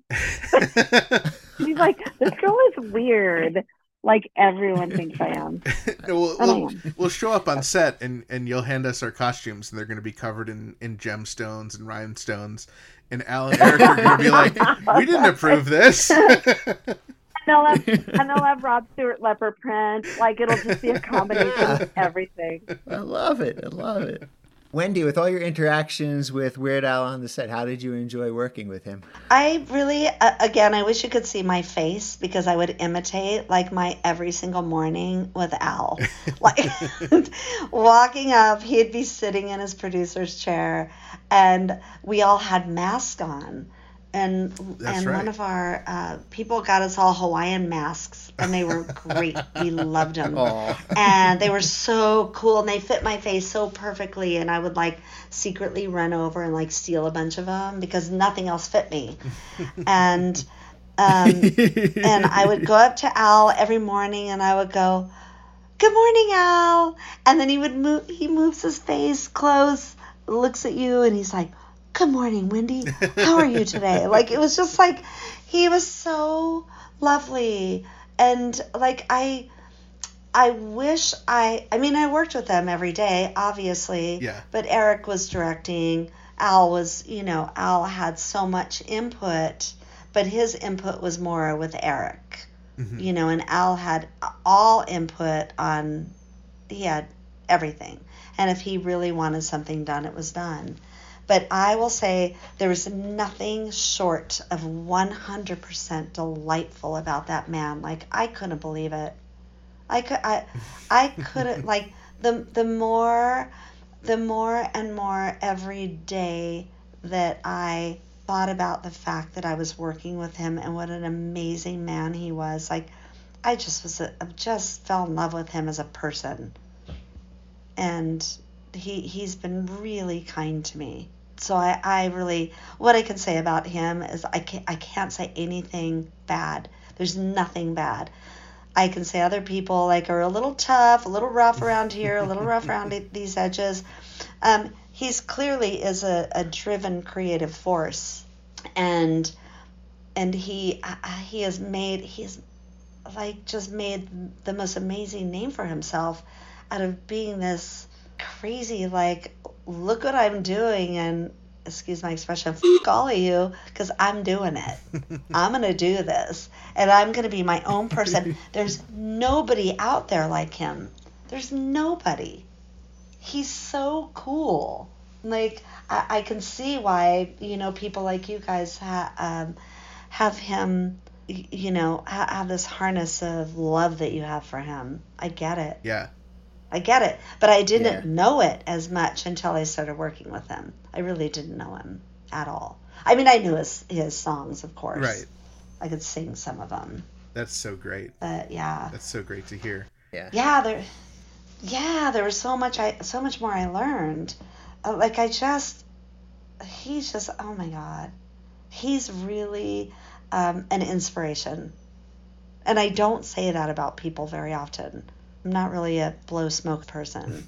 He's like, this girl is weird. Like everyone thinks I am. No, we'll, And I we'll, am. we'll show up on set, and, and you'll hand us our costumes, and they're going to be covered in, in gemstones and rhinestones. And Al and Eric are going to be like, we didn't approve this. And they'll have, and they'll have Rod Stewart leopard print. Like, it'll just be a combination of everything. I love it. I love it. Wendy, with all your interactions with Weird Al on the set, how did you enjoy working with him? I really, uh, again, I wish you could see my face, because I would imitate like my every single morning with Al. Like walking up, he'd be sitting in his producer's chair, and we all had masks on. And That's and right. one of our uh, people got us all Hawaiian masks, and they were great. We loved them. Aw. And they were so cool, and they fit my face so perfectly, and I would like secretly run over and like steal a bunch of them because nothing else fit me. And um, and I would go up to Al every morning, and I would go, "Good morning, Al," and then he would move. He moves his face close, looks at you, and he's like, "Good morning, Wendy. How are you today?" Like, it was just like, he was so lovely. And like, I, I wish I, I mean, I worked with them every day, obviously, Yeah. but Eric was directing. Al was, you know, Al had so much input, but his input was more with Eric, Mhm. you know, and Al had all input on, he had everything. And if he really wanted something done, it was done. But I will say there was nothing short of one hundred percent delightful about that man. Like, I couldn't believe it. I could, I, I couldn't, like, the, the more, the more and more every day that I thought about the fact that I was working with him and what an amazing man he was. Like, I just was, a, just fell in love with him as a person. And he, he's been really kind to me. So I, I really, what I can say about him is I can't, I can't say anything bad. There's nothing bad. I can say other people like are a little tough, a little rough around here, a little rough around these edges. Um, he's clearly is a, a driven creative force, and and he he has made he's like just made the most amazing name for himself out of being this crazy, like, look what I'm doing, and excuse my expression, f*** all of you, because I'm doing it. I'm going to do this, and I'm going to be my own person. There's nobody out there like him. There's nobody. He's so cool. Like, I, I can see why, you know, people like you guys ha- um, have him, y- you know, ha- have this harness of love that you have for him. I get it. Yeah. I get it, but I didn't Yeah. know it as much until I started working with him. I really didn't know him at all. I mean, I knew his his songs, of course. Right. I could sing some of them, That's so great. but yeah, That's so great to hear. Yeah. yeah, there, yeah, there was so much I so much more I learned. Uh, like I just, he's just, oh my God, he's really um, an inspiration, and I don't say that about people very often. I'm not really a blow smoke person,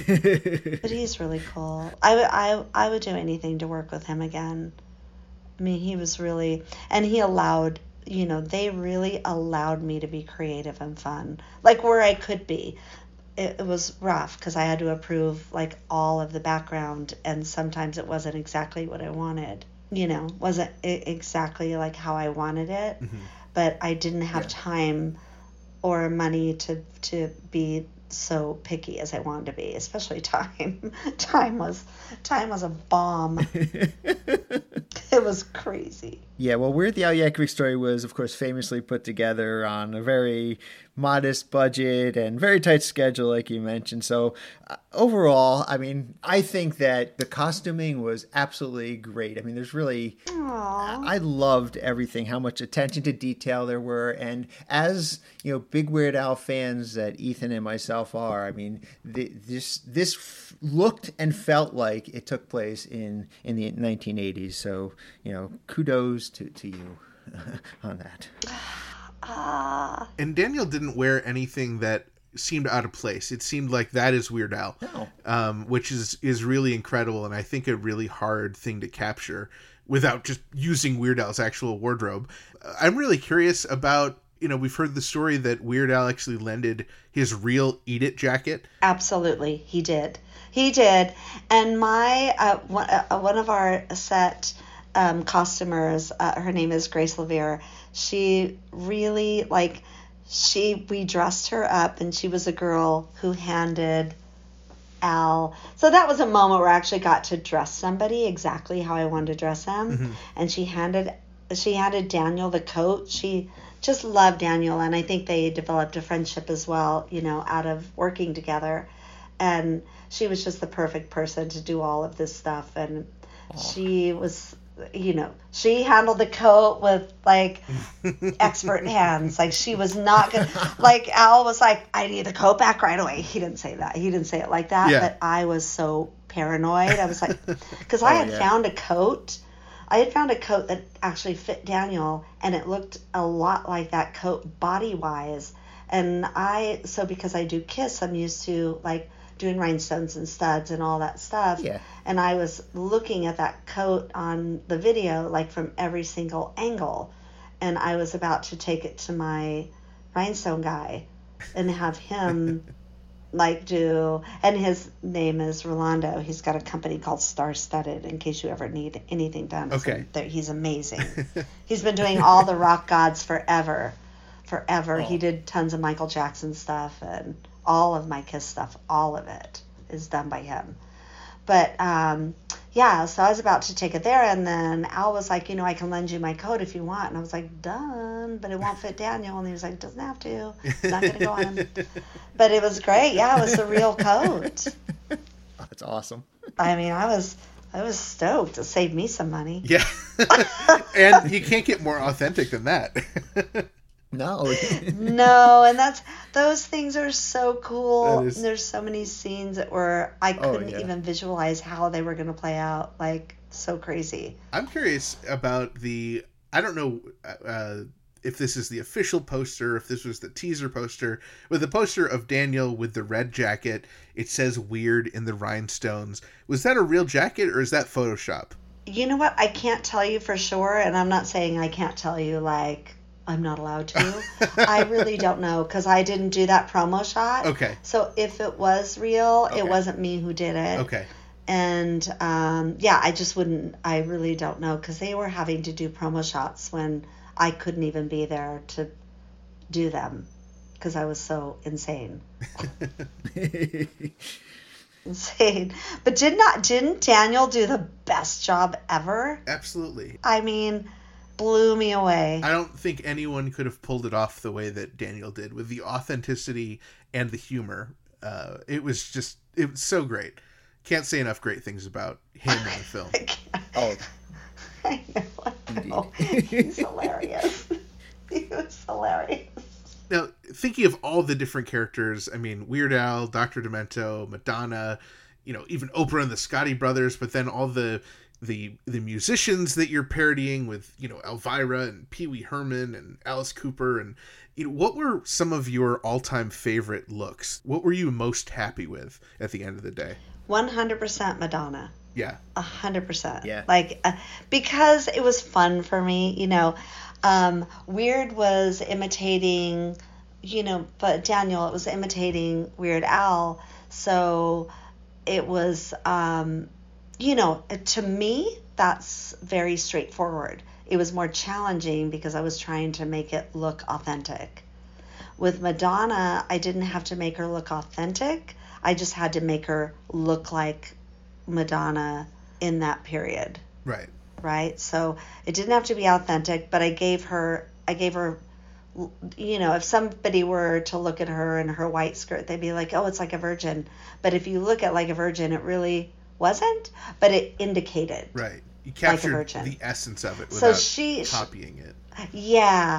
but he's really cool. I would I I would do anything to work with him again. I mean, he was really, and he allowed, you know, they really allowed me to be creative and fun, like where I could be. It, it was rough because I had to approve like all of the background, and sometimes it wasn't exactly what I wanted. You know, wasn't I- exactly like how I wanted it, Mhm. but I didn't have Yeah. time or money to to be so picky as I wanted to be, especially time. time was time was a bomb. It was crazy. Yeah, well, Weird the Al Yankovic Story was, of course, famously put together on a very modest budget and very tight schedule, like you mentioned. So uh, overall, I mean, I think that the costuming was absolutely great. I mean, there's really, Aww. I loved everything, how much attention to detail there were. And as, you know, big Weird Al fans that Ethan and myself Al Farr. I mean, the, this this f- looked and felt like it took place in, in the nineteen eighties. So, you know, kudos to, to you on that. Ah. And Daniel didn't wear anything that seemed out of place. It seemed like that is Weird Al, No. um, which is, is really incredible, and I think a really hard thing to capture without just using Weird Al's actual wardrobe. I'm really curious about, you know, we've heard the story that Weird Al actually lended his real Eat It jacket. Absolutely, he did. He did. And my uh, one, uh, one of our set um, costumers, uh, her name is Grace Levere. She really like she we dressed her up, and she was a girl who handed Al. So that was a moment where I actually got to dress somebody exactly how I wanted to dress him. Mm-hmm. And she handed she handed Daniel the coat. She just loved Daniel, and I think they developed a friendship as well, you know, out of working together. And she was just the perfect person to do all of this stuff. And she was, you know, she handled the coat with like expert hands. Like she was not gonna, like Al was like, I need the coat back right away. He didn't say that. He didn't say it like that. Yeah. But I was so paranoid. I was like, because I Oh, had yeah. found a coat. I had found a coat that actually fit Daniel, and it looked a lot like that coat body-wise. And I, so because I do Kiss, I'm used to like doing rhinestones and studs and all that stuff. Yeah. And I was looking at that coat on the video, like from every single angle. And I was about to take it to my rhinestone guy and have him like do, and his name is Rolando. He's got a company called Star Studded, in case you ever need anything done. Okay. So there- he's amazing. He's been doing all the rock gods forever. Forever. He did tons of Michael Jackson stuff, and all of my Kiss stuff, all of it is done by him. But um, yeah, so I was about to take it there, and then Al was like, you know, I can lend you my coat if you want. And I was like, done, but it won't fit Daniel. And he was like, doesn't have to. It's not going to go on him. But it was great. Yeah, it was the real coat. Oh, that's awesome. I mean, I was I was stoked. It saved me some money. Yeah. And you can't get more authentic than that. No. No, and that's those things are so cool. That is- There's so many scenes that were I Oh, couldn't yeah. even visualize how they were going to play out. Like so crazy. I'm curious about the, I don't know uh, if this is the official poster, if this was the teaser poster, with the poster of Daniel with the red jacket. It says Weird in the rhinestones. Was that a real jacket, or is that Photoshop? You know what? I can't tell you for sure, and I'm not saying I can't tell you like I'm not allowed to. I really don't know because I didn't do that promo shot. Okay. So if it was real, Okay. it wasn't me who did it. Okay. And um, yeah, I just wouldn't, I really don't know because they were having to do promo shots when I couldn't even be there to do them because I was so insane. Insane. But did not, didn't Daniel do the best job ever? Absolutely. I mean, blew me away. I don't think anyone could have pulled it off the way that Daniel did, with the authenticity and the humor. Uh, it was just, it was so great. Can't say enough great things about him in the film. I can't- Oh, I know, I know. He's hilarious. He was hilarious. Now, thinking of all the different characters, I mean, Weird Al, Doctor Demento, Madonna, you know, even Oprah and the Scotti Brothers, but then all the the the musicians that you're parodying with, you know, Elvira and Pee Wee Herman and Alice Cooper, and you know, what were some of your all-time favorite looks? What were you most happy with at the end of the day? one hundred percent Madonna. Yeah. A hundred percent. Yeah. Like, uh, because it was fun for me, you know. Um, Weird was imitating, you know, but Daniel, it was imitating Weird Al. So it was, um, you know, to me, that's very straightforward. It was more challenging because I was trying to make it look authentic. With Madonna, I didn't have to make her look authentic. I just had to make her look like Madonna in that period, Right. right? So it didn't have to be authentic, but I gave her, I gave her, you know, if somebody were to look at her in her white skirt, they'd be like, oh, it's like a virgin. But if you look at like a virgin, it really wasn't, but it indicated. Right. You Like a captured virgin. the essence of it So without she- copying it. Yeah.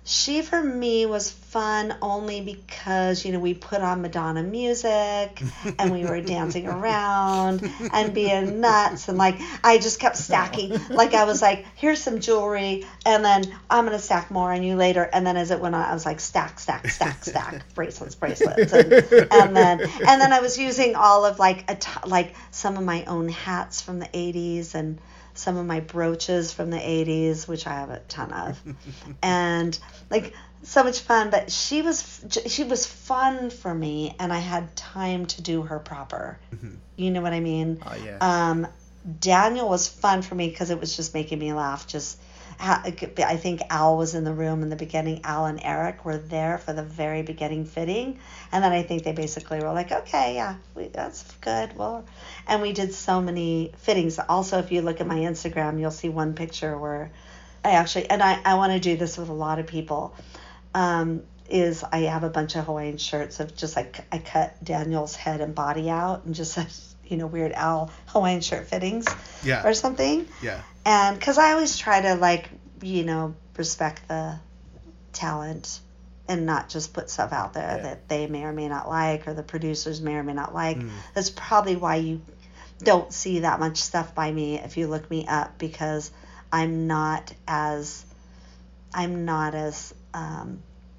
she for me was fun only because, you know, we put on Madonna music and we were dancing around and being nuts. And like, I just kept stacking. Like, I was like, here's some jewelry. And then I'm going to stack more on you later. And then as it went on, I was like, stack, stack, stack, stack, bracelets, bracelets. And, and then, and then I was using all of like, a t- like some of my own hats from the eighties and some of my brooches from the eighties, which I have a ton of, and like so much fun. But she was she was fun for me, and I had time to do her proper. Mm-hmm. You know what I mean? Oh yeah. Um, Daniel was fun for me because it was just making me laugh. Just I think Al was in the room in the beginning. Al and Eric were there for the very beginning fitting, and then I think they basically were like, okay, yeah, we, that's good. Well, and we did so many fittings. Also, if you look at my Instagram, you'll see one picture where I actually, and I, I want to do this with a lot of people, um, is I have a bunch of Hawaiian shirts of just like, I cut Daniel's head and body out and just said, you know, Weird Al Hawaiian shirt fittings yeah. or something. Yeah. And because I always try to, like, you know, respect the talent and not just put stuff out there Yeah. that they may or may not like or the producers may or may not like. Mm. That's probably why you don't see that much stuff by me if you look me up, because I'm not as, I'm not as, um,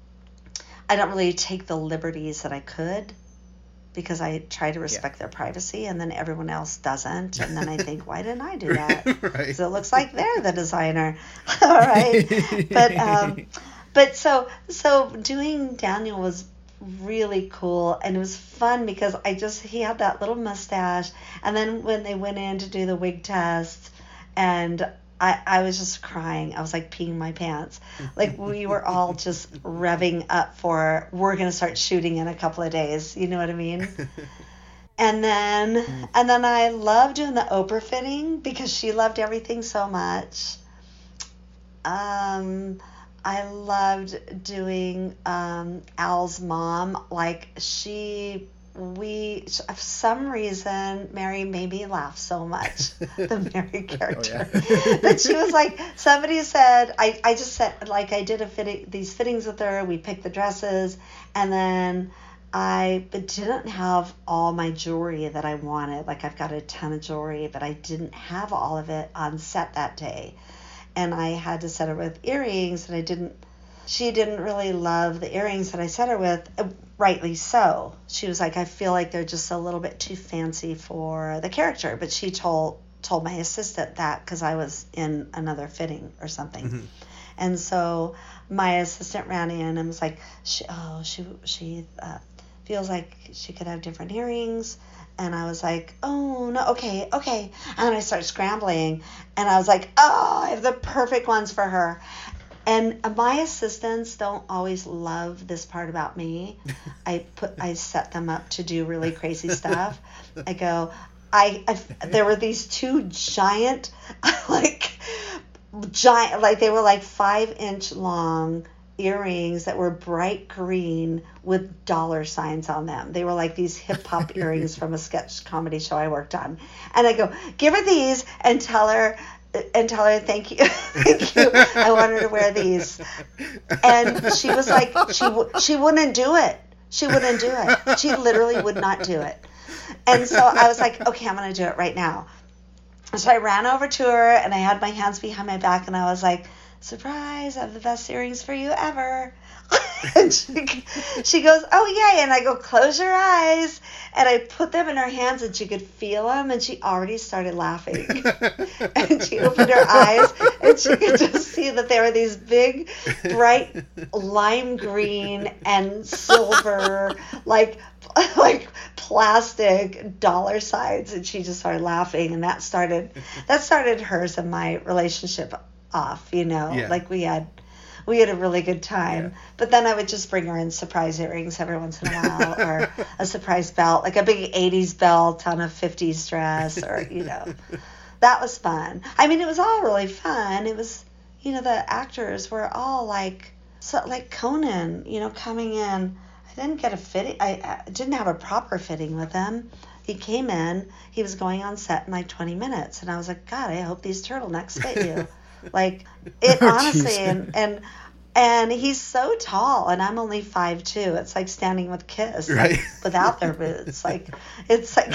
I don't really take the liberties that I could, because I try to respect yeah. their privacy, and then everyone else doesn't. And then I think, why didn't I do that? Right. So it looks like they're the designer. All right. But, um, but so, so doing Daniel was really cool, and it was fun because I just, he had that little mustache. And then when they went in to do the wig test, and I, I was just crying. I was like peeing my pants. Like, we were all just revving up for, we're going to start shooting in a couple of days. You know what I mean? And then, and then I loved doing the Oprah fitting because she loved everything so much. Um, I loved doing um, Al's mom. Like, she... we, for some reason, Mary made me laugh so much, the Mary character, oh, yeah. that she was like, somebody said, I, I just said, like, I did a fitting, these fittings with her, we picked the dresses, and then I but didn't have all my jewelry that I wanted. Like, I've got a ton of jewelry, but I didn't have all of it on set that day, and I had to set her with earrings, and I didn't, she didn't really love the earrings that I set her with. Rightly so. She was like, I feel like they're just a little bit too fancy for the character. But she told told my assistant that because I was in another fitting or something. Mm-hmm. And so my assistant ran in and was like, she, oh, she she uh, feels like she could have different earrings. And I was like, oh, no, okay, okay. And then I started scrambling. And I was like, oh, I have the perfect ones for her. And my assistants don't always love this part about me. I put, I set them up to do really crazy stuff. I go, I, I there were these two giant, like, giant, like they were like five inch long earrings that were bright green with dollar signs on them. They were like these hip hop earrings from a sketch comedy show I worked on. And I go, give her these and tell her, and tell her thank you, thank you. I want her to wear these, and she was like, she w- she wouldn't do it. She wouldn't do it. She literally would not do it. And so I was like, okay, I'm gonna do it right now. So I ran over to her and I had my hands behind my back and I was like, surprise! I have the best earrings for you ever. And she, she goes, oh yay, and I go, close your eyes, and I put them in her hands and she could feel them and she already started laughing. And she opened her eyes and she could just see that there were these big bright lime green and silver like like plastic dollar signs, and she just started laughing, and that started that started hers and my relationship off, you know. Yeah. Like we had We had a really good time. Yeah. But then I would just bring her in surprise earrings every once in a while, or a surprise belt, like a big eighties belt on a fifties dress, or, you know. That was fun. I mean, it was all really fun. It was, you know, the actors were all like, so like Conan, you know, coming in. I didn't get a fitting. I, I didn't have a proper fitting with him. He came in. He was going on set in like twenty minutes. And I was like, God, I hope these turtlenecks fit you. Like, it Oh, honestly, geez. and, and And he's so tall, and I'm only five two. It's like standing with Kiss, Right. like, without their boots. Like it's like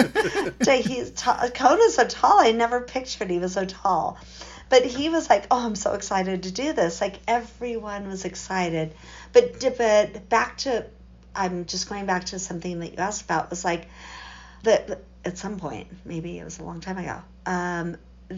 he's tall. Coda's so tall. I never pictured he was so tall, but he was like, "Oh, I'm so excited to do this!" Like everyone was excited, but but back to, I'm just going back to something that you asked about. Was like that at some point, maybe it was a long time ago. Um,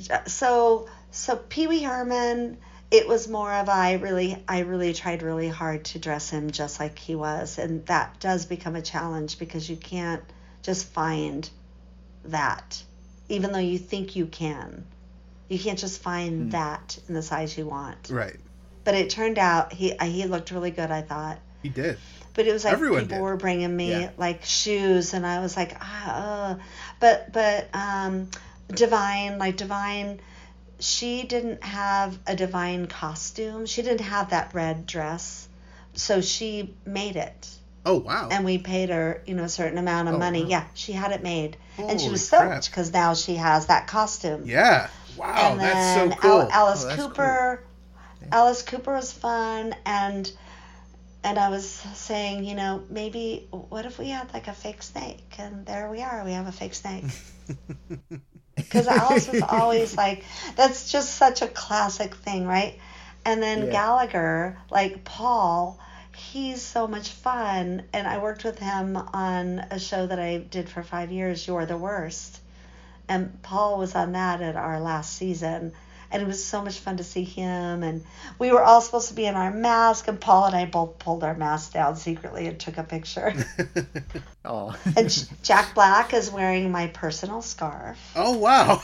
so so Pee Wee Herman. It was more of I really I really tried really hard to dress him just like he was, and that does become a challenge because you can't just find that, even though you think you can. You can't just find mm. that in the size you want. Right. But it turned out he he looked really good, I thought. He did. But it was like Everyone people did. were bringing me Yeah. like shoes, and I was like, ah, uh. but but um, Divine, like Divine. She didn't have a Divine costume. She didn't have that red dress. So she made it. Oh, wow. And we paid her, you know, a certain amount of Oh, money. wow. Yeah, she had it made. and she Holy was crap. stoked because now she has that costume. Yeah. Wow, and that's then so cool. Al- Alice Oh, that's Cooper. Alice Cooper was fun. And and I was saying, you know, maybe what if we had like a fake snake? And there we are. We have a fake snake. Because Alice was always like, that's just such a classic thing, right? And then Yeah. Gallagher, like Paul, he's so much fun. And I worked with him on a show that I did for five years, You're the Worst. And Paul was on that at our last season. And it was so much fun to see him. And we were all supposed to be in our mask. And Paul and I both pulled our masks down secretly and took a picture. Oh. And J- Jack Black is wearing my personal scarf. Oh, wow.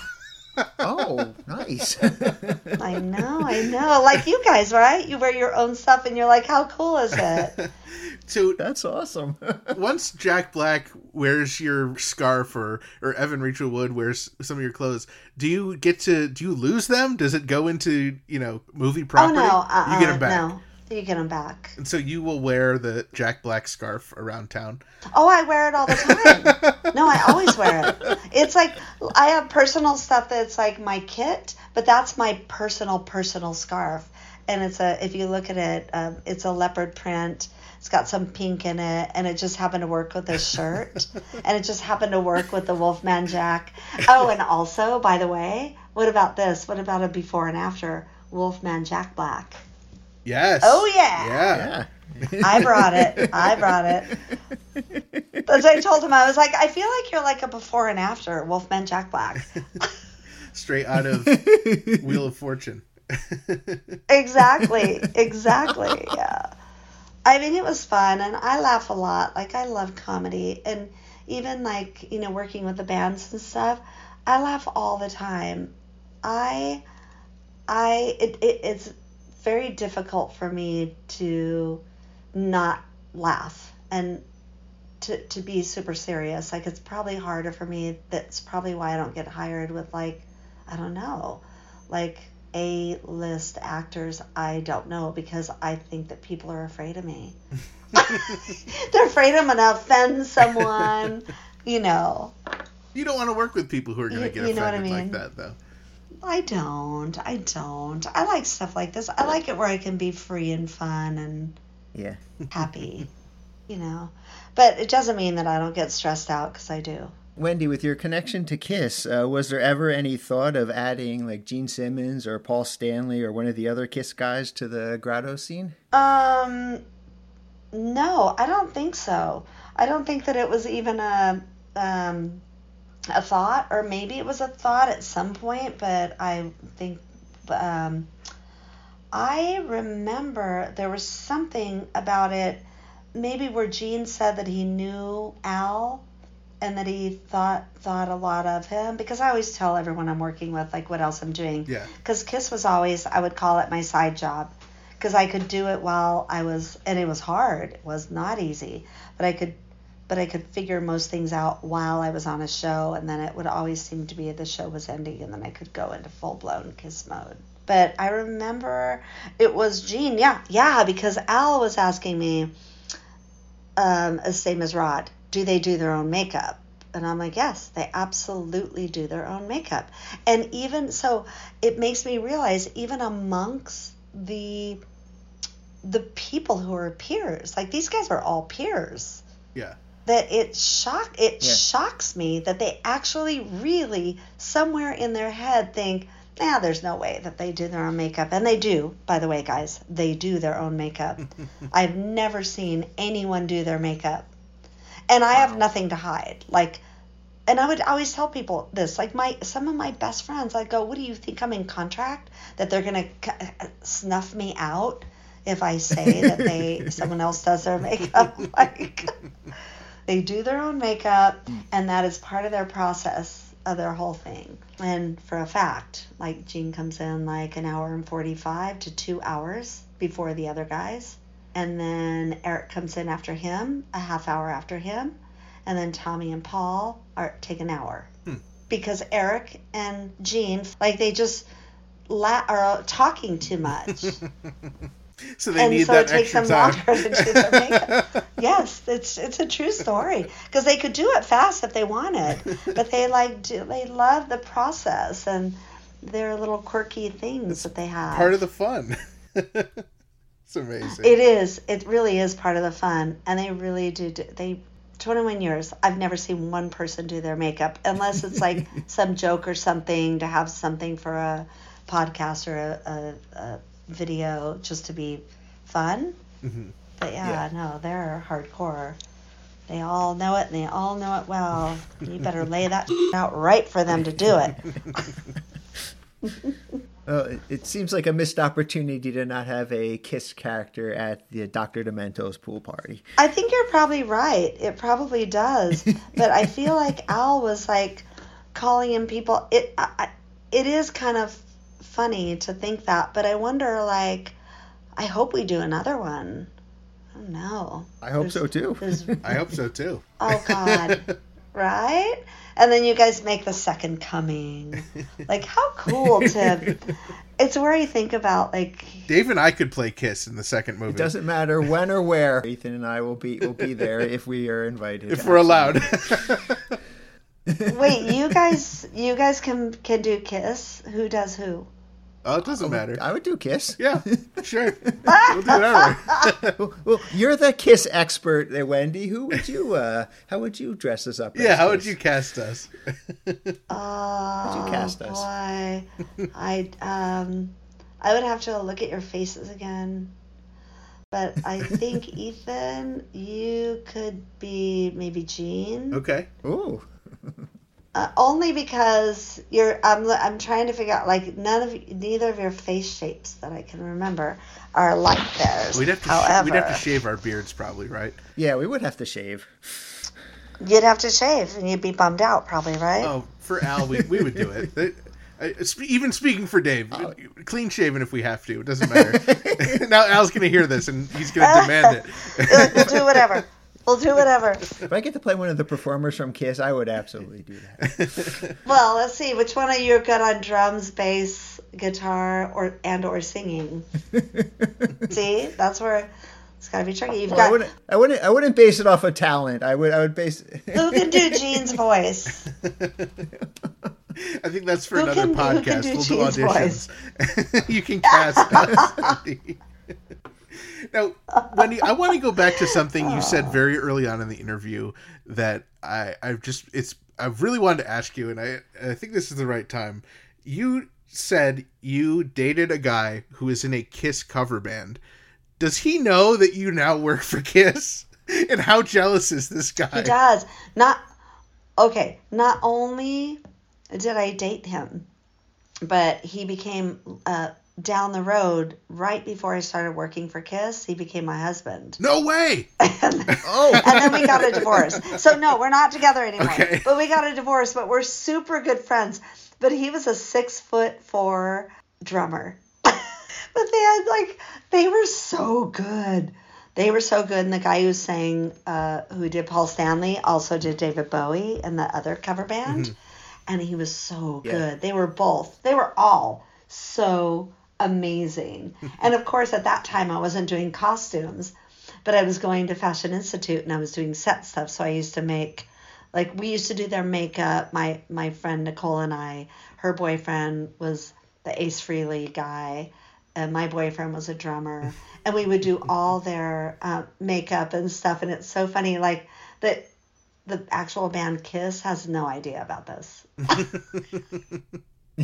Oh, nice. I know, I know. Like you guys, right? You wear your own stuff and you're like, how cool is it? So That's awesome. once Jack Black wears your scarf or, or Evan Rachel Wood wears some of your clothes, do you get to, do you lose them? Does it go into, you know, movie property? Oh, no. Uh-uh, you get them back. No, you get them back. And so you will wear the Jack Black scarf around town. Oh, I wear it all the time. No, I always wear it. It's like, I have personal stuff that's like my kit, but that's my personal, personal scarf. And it's a, if you look at it, um, it's a leopard print. It's got some pink in it, and it just happened to work with this shirt. And it just happened to work with the Wolfman Jack. Oh, and also, by the way, what about this? What about a before and after Wolfman Jack Black? Yes. Oh, yeah. Yeah. Yeah. I brought it. I brought it. As I told him, I was like, I feel like you're like a before and after Wolfman Jack Black. Straight out of Wheel of Fortune. Exactly. Exactly. Yeah. I mean, it was fun, and I laugh a lot. Like, I love comedy, and even like, you know, working with the bands and stuff, I laugh all the time. I, I, it, it it's very difficult for me to not laugh and to to be super serious. Like, it's probably harder for me. That's probably why I don't get hired with, like, I don't know, like A-list actors. I don't know, because I think that people are afraid of me. They're afraid I'm gonna offend someone, you know. You don't want to work with people who are going to You- get you know what I offended like mean? that, though. I don't. I don't. I like stuff like this. I like it where I can be free and fun and Yeah. happy, you know. But it doesn't mean that I don't get stressed out, because I do. Wendy, with your connection to Kiss, uh, was there ever any thought of adding like Gene Simmons or Paul Stanley or one of the other Kiss guys to the grotto scene? Um, no, I don't think so. I don't think that it was even a um, a thought, or maybe it was a thought at some point, but I think um, I remember there was something about it, maybe where Gene said that he knew Al and that he thought thought a lot of him, because I always tell everyone I'm working with, like, what else I'm doing. Yeah. Because Kiss was always, I would call it my side job, because I could do it while I was, and it was hard. It was not easy, but I could, but I could figure most things out while I was on a show, and then it would always seem to be the show was ending, and then I could go into full blown Kiss mode. But I remember it was Gene, yeah, yeah, because Al was asking me, um, same as Rod, do they do their own makeup? And I'm like, yes, they absolutely do their own makeup. And even so, it makes me realize, even amongst the the people who are peers. Like, these guys are all peers. Yeah. That it shock it Yeah. shocks me that they actually really somewhere in their head think, nah, there's no way that they do their own makeup. And they do, by the way, guys. They do their own makeup. I've never seen anyone do their makeup. And I have nothing to hide. Like, and I would always tell people this, like my some of my best friends, I go, what do you think, I'm in contract that they're going to snuff me out if I say that they someone else does their makeup? Like, they do their own makeup, and that is part of their process of their whole thing. And for a fact, like, Gene comes in like an hour and forty-five to two hours before the other guys. And then Eric comes in after him, a half hour after him. And then Tommy and Paul are take an hour. Hmm. Because Eric and Gene, like, they just la- are talking too much. So they and need so that it takes extra them time. longer to do their makeup. Yes, it's it's a true story. Because they could do it fast if they wanted, but they like do, they love the process and their little quirky things It's that they have. Part of the fun. It's amazing. It is. It really is part of the fun, and they really do. do they twenty-one years. I've never seen one person do their makeup unless it's like some joke or something to have something for a podcast or a, a, a video just to be fun. Mm-hmm. But yeah, yeah, no, they're hardcore. They all know it, and they all know it well. You better lay that out right for them to do it. Well, it, it seems like a missed opportunity to not have a Kiss character at the Doctor Demento's pool party. I think you're probably right. It probably does. But I feel like Al was like calling in people. It I, it is kind of funny to think that, but I wonder, like, I hope we do another one. I don't know. I hope There's, so too. I hope so too. Oh God. Right? And then you guys make the second coming. Like, how cool to... It's where you think about, like... Dave and I could play Kiss in the second movie. It doesn't matter when or where. Ethan and I will be will be there if we are invited. If we're allowed. Wait, you guys you guys can can do Kiss? Who does who? Oh, it doesn't matter. I would do Kiss. Yeah, sure. We'll do whatever. well, well, you're the Kiss expert, there, Wendy. Who would you? Uh, how would you dress us up? Yeah, as how Kiss? would you cast us? Oh, Would you cast us? boy. I um, I would have to look at your faces again. But I think, Ethan, you could be maybe Gene. Okay. Ooh. Uh, only because you're. I'm. I'm trying to figure out, like, none of neither of your face shapes that I can remember are like theirs. We'd have to. However, Sh- we'd have to shave our beards, probably, right? Yeah, we would have to shave. You'd have to shave, and you'd be bummed out, probably, right? Oh, for Al, we we would do it. It- I- sp- Even speaking for Dave, clean shaven if we have to. It doesn't matter. Now Al's going to hear this, and he's going to demand it. Like, we'll do whatever. We'll do whatever. If I get to play one of the performers from Kiss, I would absolutely do that. Well, let's see. Which one of you are good on drums, bass, guitar, or and or singing? See, that's where it's got to be tricky. You've Well, I got wouldn't. I wouldn't. I wouldn't base it off of talent. I would. I would base. who can do Gene's voice? I think that's for Who another can- who can podcast. do We'll do Gene's auditions. You can cast us. Now, Wendy, I want to go back to something you said very early on in the interview that I, I've just, it's, I've really wanted to ask you, and I, I think this is the right time. You said you dated a guy who is in a Kiss cover band. Does he know that you now work for Kiss? And how jealous is this guy? He does. Not okay. Not only did I date him, but he became uh, down the road right before I started working for Kiss. He became my husband. No way. Oh. And then we got a divorce. So no, we're not together anymore. Okay. But we got a divorce. But we're super good friends. But he was a six foot four drummer. But they had like they were so good. They were so good. And the guy who sang, uh, who did Paul Stanley, also did David Bowie and the other cover band. Mm-hmm. And he was so Yeah. good. They were both. They were all so amazing. And of course, at that time, I wasn't doing costumes, but I was going to Fashion Institute and I was doing set stuff. So I used to make, like, we used to do their makeup. My my friend Nicole and I, her boyfriend was the Ace Frehley guy, and my boyfriend was a drummer, and we would do all their uh, makeup and stuff. And it's so funny, like that the actual band Kiss has no idea about this. They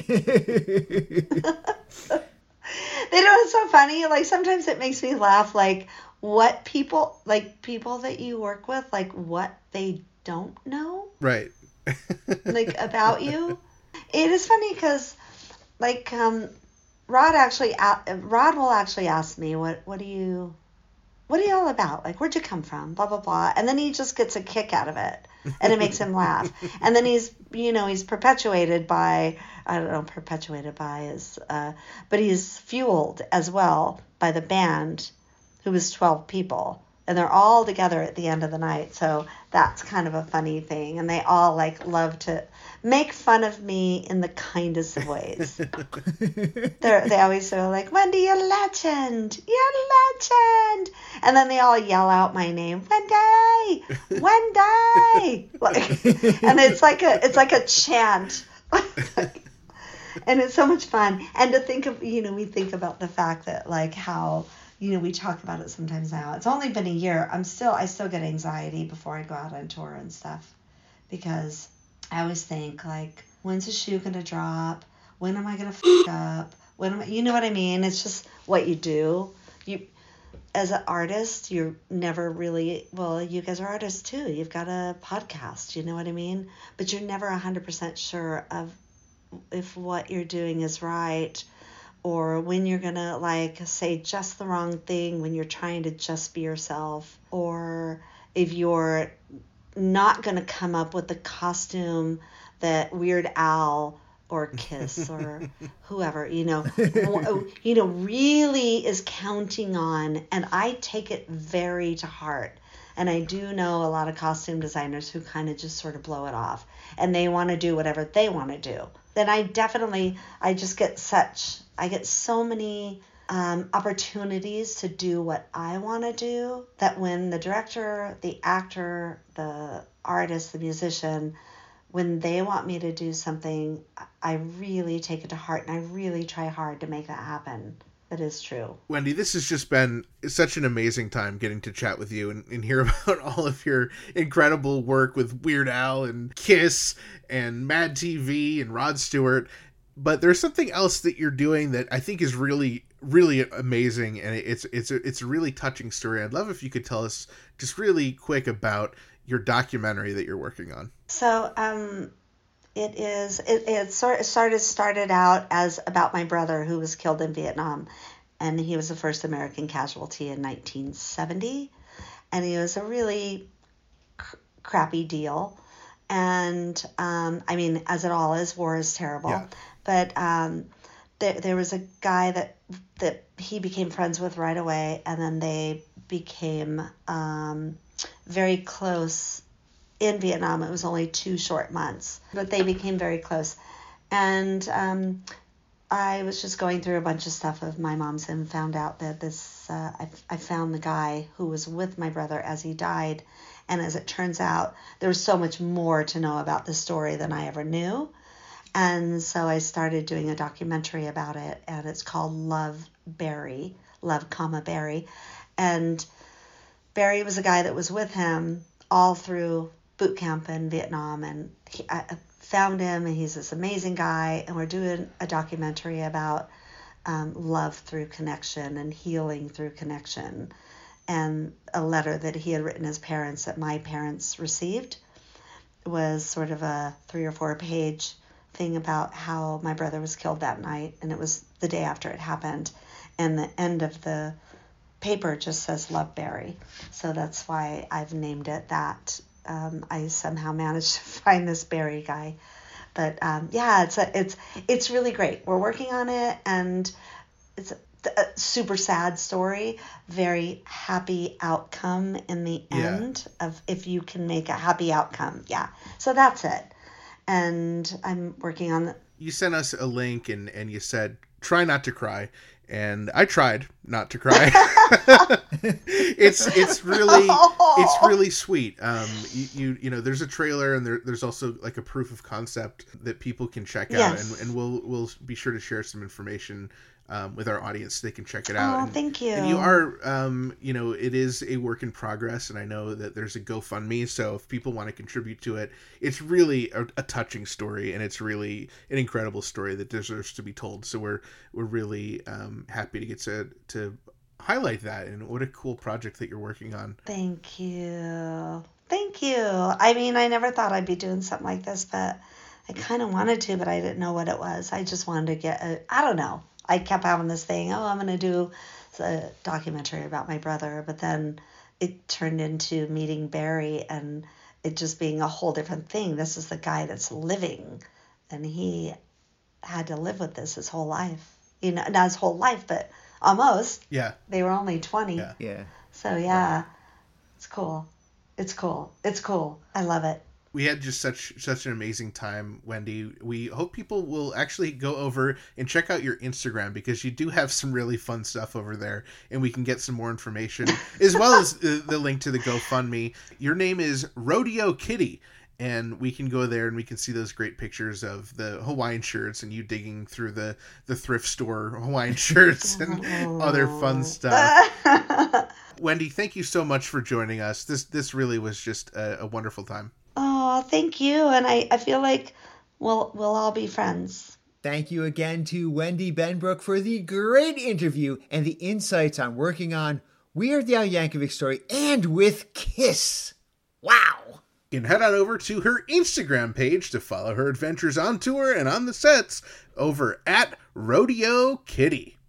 know it's so funny. Like sometimes it makes me laugh. Like what people, like people that you work with, like what they don't know, Right. like about you. It is funny because, like, um, Rod actually, a- Rod will actually ask me, "What, what do you, what are you all about? Like, where'd you come from? Blah blah blah." And then he just gets a kick out of it, and it makes him laugh. And then he's, you know, he's perpetuated by, I don't know, perpetuated by is, uh, but he's fueled as well by the band, who was twelve people, and they're all together at the end of the night. So that's kind of a funny thing, and they all like love to make fun of me in the kindest of ways. They're, they always say like, "Wendy, you're a legend, you're a legend," and then they all yell out my name, "Wendy, Wendy," like, and it's like a it's like a chant. And it's so much fun. And to think of, you know, we think about the fact that like how, you know, we talk about it sometimes now. It's only been a year. I'm still, I still get anxiety before I go out on tour and stuff, because I always think like, when's the shoe going to drop? When am I going to f*** up? When am I, you know what I mean? It's just what you do. You, as an artist, you're never really, well, you guys are artists too. You've got a podcast, you know what I mean? But you're never one hundred percent sure of if what you're doing is right, or when you're gonna like say just the wrong thing when you're trying to just be yourself, or if you're not gonna come up with the costume that Weird Al or Kiss or whoever, you know, you know, really is counting on. And I take it very to heart. And I do know a lot of costume designers who kind of just sort of blow it off, and they want to do whatever they want to do. Then I definitely, I just get such, I get so many um, opportunities to do what I want to do, that when the director, the actor, the artist, the musician, when they want me to do something, I really take it to heart, and I really try hard to make that happen. That is true. Wendy, this has just been such an amazing time getting to chat with you and, and hear about all of your incredible work with Weird Al and Kiss and Mad T V and Rod Stewart. But there's something else that you're doing that I think is really, really amazing, and it's it's a, it's a really touching story. I'd love if you could tell us just really quick about your documentary that you're working on. So, um... It is, it, it sort of started, started out as about my brother who was killed in Vietnam, and he was the first American casualty in nineteen seventy, and he was a really cr- crappy deal. And, um, I mean, as it all is, war is terrible. Yeah. But um, there, there was a guy that, that he became friends with right away, and then they became um, very close. In Vietnam, it was only two short months, but they became very close. And um, I was just going through a bunch of stuff of my mom's and found out that this, uh, I, I found the guy who was with my brother as he died. And as it turns out, there was so much more to know about this story than I ever knew. And so I started doing a documentary about it, and it's called Love Barry, Love, comma, Barry. And Barry was a guy that was with him all through boot camp in Vietnam, and he, I found him, and he's this amazing guy, and we're doing a documentary about um, love through connection and healing through connection, and a letter that he had written his parents that my parents received was sort of a three or four page thing about how my brother was killed that night, and it was the day after it happened, and the end of the paper just says Love Barry, so that's why I've named it that. Um, I somehow managed to find this Barry guy, but um, yeah, it's a, it's it's really great. We're working on it, and it's a, a super sad story. Very happy outcome in the end yeah. of if you can make a happy outcome. Yeah, so that's it, and I'm working on. The- you sent us a link, and and you said try not to cry. And I tried not to cry. it's it's really it's really sweet. Um, you, you you know, there's a trailer, and there there's also like a proof of concept that people can check out, yes. and and we'll we'll be sure to share some information um, with our audience so they can check it out. Oh, and, thank you. And you are, um, you know, it is a work in progress, and I know that there's a GoFundMe, so if people want to contribute to it, it's really a, a touching story, and it's really an incredible story that deserves to be told. So we're we're really um, happy to get to to highlight that, and what a cool project that you're working on. Thank you. Thank you. I mean, I never thought I'd be doing something like this, but I kind of wanted to, but I didn't know what it was. I just wanted to get, a, I don't know. I kept having this thing, oh, I'm going to do a documentary about my brother, but then it turned into meeting Barry and it just being a whole different thing. This is the guy that's living, and he had to live with this his whole life. You know, not his whole life, but almost. Yeah. They were only twenty. Yeah. Yeah. So, yeah, it's cool. It's cool. It's cool. I love it. We had just such such an amazing time, Wendy. We hope people will actually go over and check out your Instagram, because you do have some really fun stuff over there, and we can get some more information, as well as the, the link to the GoFundMe. Your name is Rodeo Kitty, and we can go there and we can see those great pictures of the Hawaiian shirts and you digging through the, the thrift store Hawaiian shirts and other fun stuff. Wendy, thank you so much for joining us. This this really was just a, a wonderful time. Oh, thank you. And I, I feel like we'll we'll all be friends. Thank you again to Wendy Benbrook for the great interview and the insights on working on Weird Al Yankovic Story and with Kiss. Wow. You can head on over to her Instagram page to follow her adventures on tour and on the sets over at Rodeo Kitty.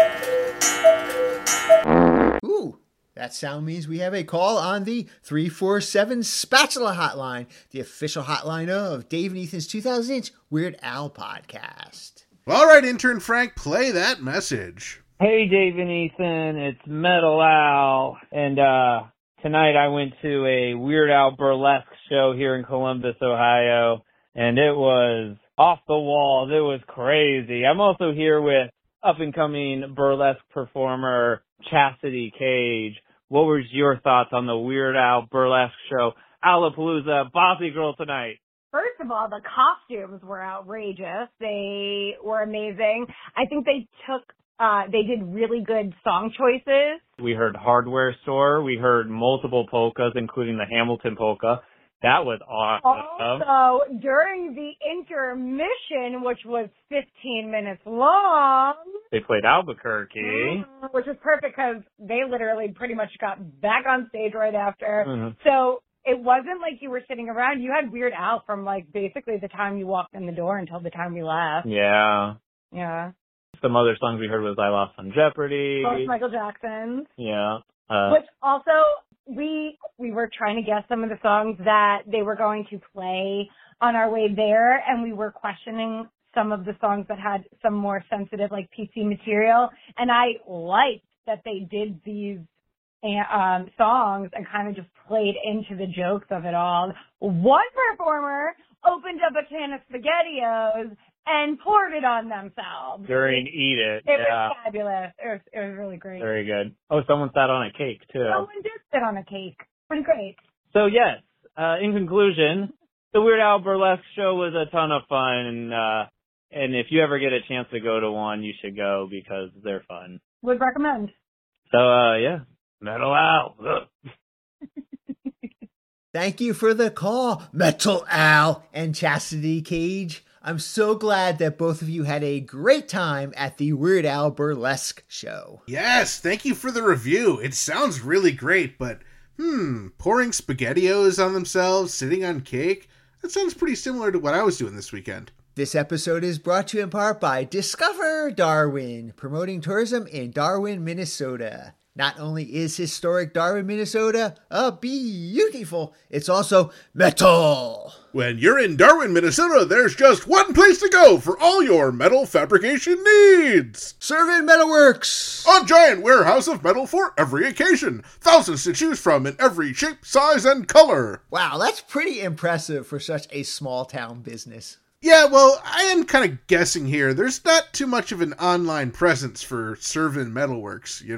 Ooh. That sound means we have a call on the three four seven Spatula Hotline, the official hotline of Dave and Ethan's two thousand inch Weird Al podcast. All right, intern Frank, play that message. Hey, Dave and Ethan, it's Metal Al, and uh, tonight I went to a Weird Al burlesque show here in Columbus, Ohio, and it was off the walls. It was crazy. I'm also here with up-and-coming burlesque performer Chastity Cage. What was your thoughts on the Weird Al burlesque show, Alapalooza Bossy Girl tonight? First of all, the costumes were outrageous. They were amazing. I think they took, uh, they did really good song choices. We heard Hardware Store. We heard multiple polkas, including the Hamilton polka. That was awesome. Also, during the intermission, which was fifteen minutes long, they played Albuquerque, which was perfect because they literally pretty much got back on stage right after. Mm-hmm. So it wasn't like you were sitting around. You had Weird Al from like basically the time you walked in the door until the time we left. Yeah. Yeah. Some other songs we heard was I Lost on Jeopardy. Both Michael Jackson's. Yeah. Uh, Which also, we we were trying to guess some of the songs that they were going to play on our way there, and we were questioning some of the songs that had some more sensitive, like P C material. And I liked that they did these um, songs and kind of just played into the jokes of it all. One performer opened up a can of SpaghettiOs and poured it on themselves. During Eat It. It yeah. was fabulous. It was, it was really great. Very good. Oh, someone sat on a cake, too. Someone did sit on a cake. Pretty great. So, yes, uh, in conclusion, the Weird Al Burlesque show was a ton of fun, and, uh, and if you ever get a chance to go to one, you should go because they're fun. Would recommend. So, uh, yeah, Metal Al. Thank you for the call, Metal Al and Chastity Cage. I'm so glad that both of you had a great time at the Weird Al Burlesque show. Yes, thank you for the review. It sounds really great, but, hmm, pouring SpaghettiOs on themselves, sitting on cake, that sounds pretty similar to what I was doing this weekend. This episode is brought to you in part by Discover Darwin, promoting tourism in Darwin, Minnesota. Not only is historic Darwin, Minnesota a beautiful, it's also metal. When you're in Darwin, Minnesota, there's just one place to go for all your metal fabrication needs. Servin Metalworks. A giant warehouse of metal for every occasion. Thousands to choose from in every shape, size, and color. Wow, that's pretty impressive for such a small town business. Yeah, well, I am kind of guessing here. There's not too much of an online presence for Servin Metalworks, you know?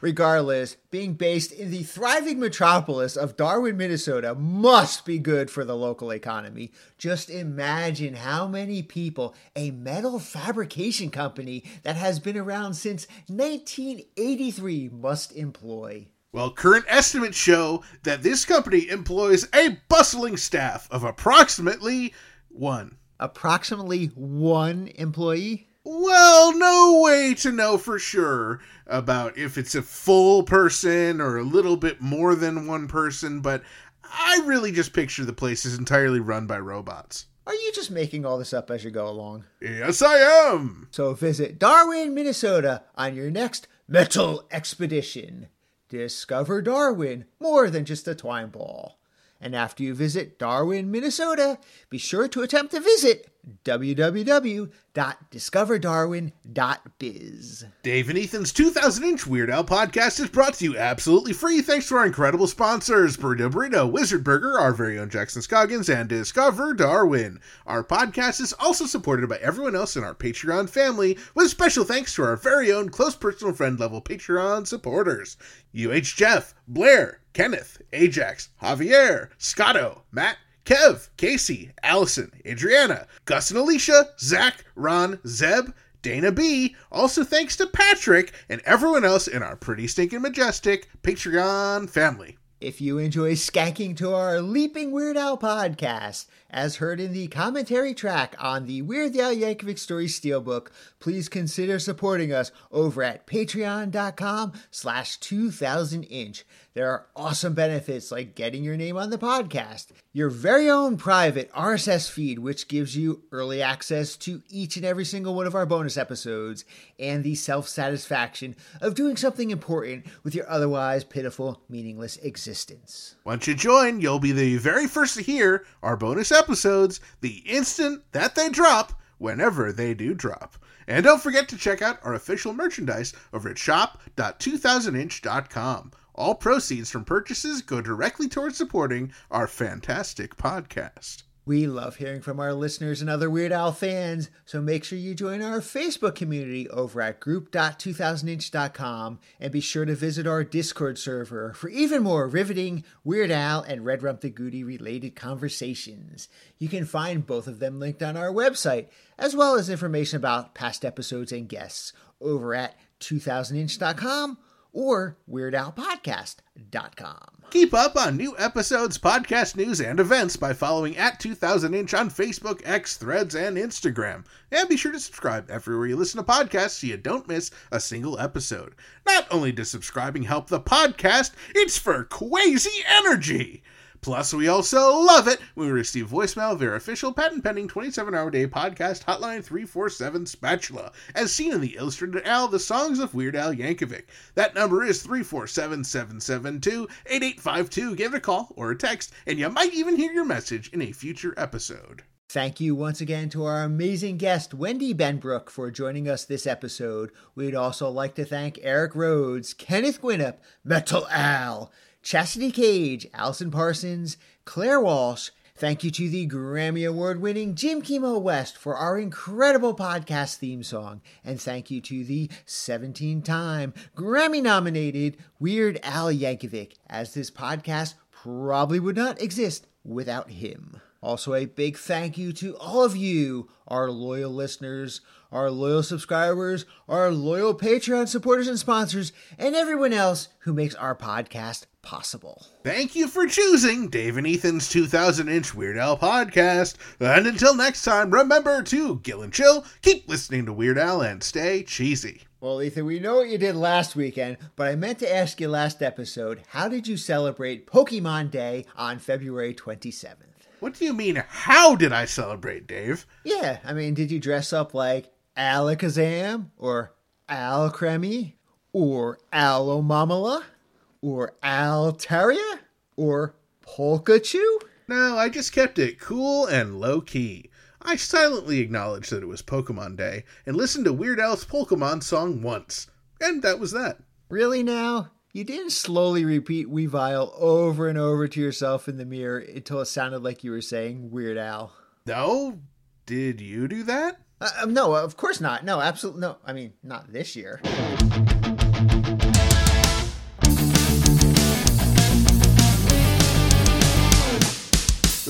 Regardless, being based in the thriving metropolis of Darwin, Minnesota must be good for the local economy. Just imagine how many people a metal fabrication company that has been around since nineteen eighty-three must employ. Well, current estimates show that this company employs a bustling staff of approximately one. Approximately one employee? Well, no way to know for sure about if it's a full person or a little bit more than one person, but I really just picture the place is entirely run by robots. Are you just making all this up as you go along? Yes, I am! So visit Darwin, Minnesota on your next metal expedition. Discover Darwin, more than just a twine ball. And after you visit Darwin, Minnesota, be sure to attempt to visit w w w dot discover darwin dot biz. Dave and Ethan's two thousand inch Weird Al podcast is brought to you absolutely free thanks to our incredible sponsors, Burrito Burrito, Wizard Burger, our very own Jackson Scoggins, and Discover Darwin. Our podcast is also supported by everyone else in our Patreon family, with special thanks to our very own close personal friend level Patreon supporters. U H Jeff, Blair, Kenneth, Ajax, Javier, Scotto, Matt, Kev, Casey, Allison, Adriana, Gus and Alicia, Zach, Ron, Zeb, Dana B. Also thanks to Patrick and everyone else in our pretty stinking majestic Patreon family. If you enjoy skanking to our Leaping Weird Al podcast, as heard in the commentary track on the Weird Al Yankovic Story Steelbook, please consider supporting us over at patreon.com slash 2000inch. There are awesome benefits like getting your name on the podcast, your very own private R S S feed, which gives you early access to each and every single one of our bonus episodes, and the self-satisfaction of doing something important with your otherwise pitiful, meaningless existence. Once you join, you'll be the very first to hear our bonus episodes the instant that they drop, whenever they do drop. And don't forget to check out our official merchandise over at shop dot two thousand inch dot com. All proceeds from purchases go directly towards supporting our fantastic podcast. We love hearing from our listeners and other Weird Al fans, so make sure you join our Facebook community over at group dot two thousand inch dot com, and be sure to visit our Discord server for even more riveting Weird Al and Red Rump the Goody related conversations. You can find both of them linked on our website, as well as information about past episodes and guests over at two thousand inch dot com or weird al podcast dot com. Keep up on new episodes, podcast news, and events by following at two thousand inch on Facebook, X, Threads, and Instagram. And be sure to subscribe everywhere you listen to podcasts so you don't miss a single episode. Not only does subscribing help the podcast, it's for crazy energy! Plus, we also love it when we receive voicemail via our official patent-pending twenty-seven hour day podcast hotline three four seven Spatula, as seen in the Illustrated Al, The Songs of Weird Al Yankovic. That number is three four seven, seven seven two, eight eight five two. Give it a call or a text, and you might even hear your message in a future episode. Thank you once again to our amazing guest, Wendy Benbrook, for joining us this episode. We'd also like to thank Eric Rhodes, Kenneth Gwinnett, Metal Al, Chastity Cage, Allison Parsons, Claire Walsh. Thank you to the Grammy Award-winning Jim Kimo West for our incredible podcast theme song. And thank you to the seventeen-time Grammy-nominated Weird Al Yankovic, as this podcast probably would not exist without him. Also, a big thank you to all of you, our loyal listeners, our loyal subscribers, our loyal Patreon supporters and sponsors, and everyone else who makes our podcast possible. Thank you for choosing Dave and Ethan's two thousand inch Weird Al podcast. And until next time, remember to gill and chill, keep listening to Weird Al, and stay cheesy. Well, Ethan, we know what you did last weekend, but I meant to ask you last episode, how did you celebrate Pokemon Day on February twenty-seventh? What do you mean, how did I celebrate, Dave? Yeah, I mean, did you dress up like Alakazam, or Alcremie, or Alomamala, or Altaria, or Polkachu? No, I just kept it cool and low-key. I silently acknowledged that it was Pokemon Day, and listened to Weird Al's Pokemon song once. And that was that. Really now? You didn't slowly repeat Weavile over and over to yourself in the mirror until it sounded like you were saying Weird Al? No? Did you do that? Uh, no, of course not. No, absolutely no. I mean, not this year.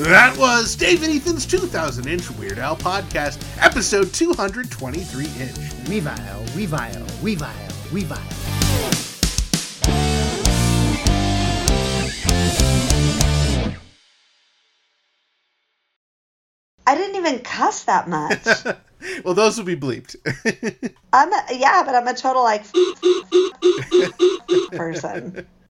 That was Dave and Ethan's two thousand inch Weird Al podcast, episode two hundred twenty-three inch. Revile, revile, revile, revile. I didn't even cuss that much. Well, those will be bleeped. I'm a, yeah, but I'm a total like person.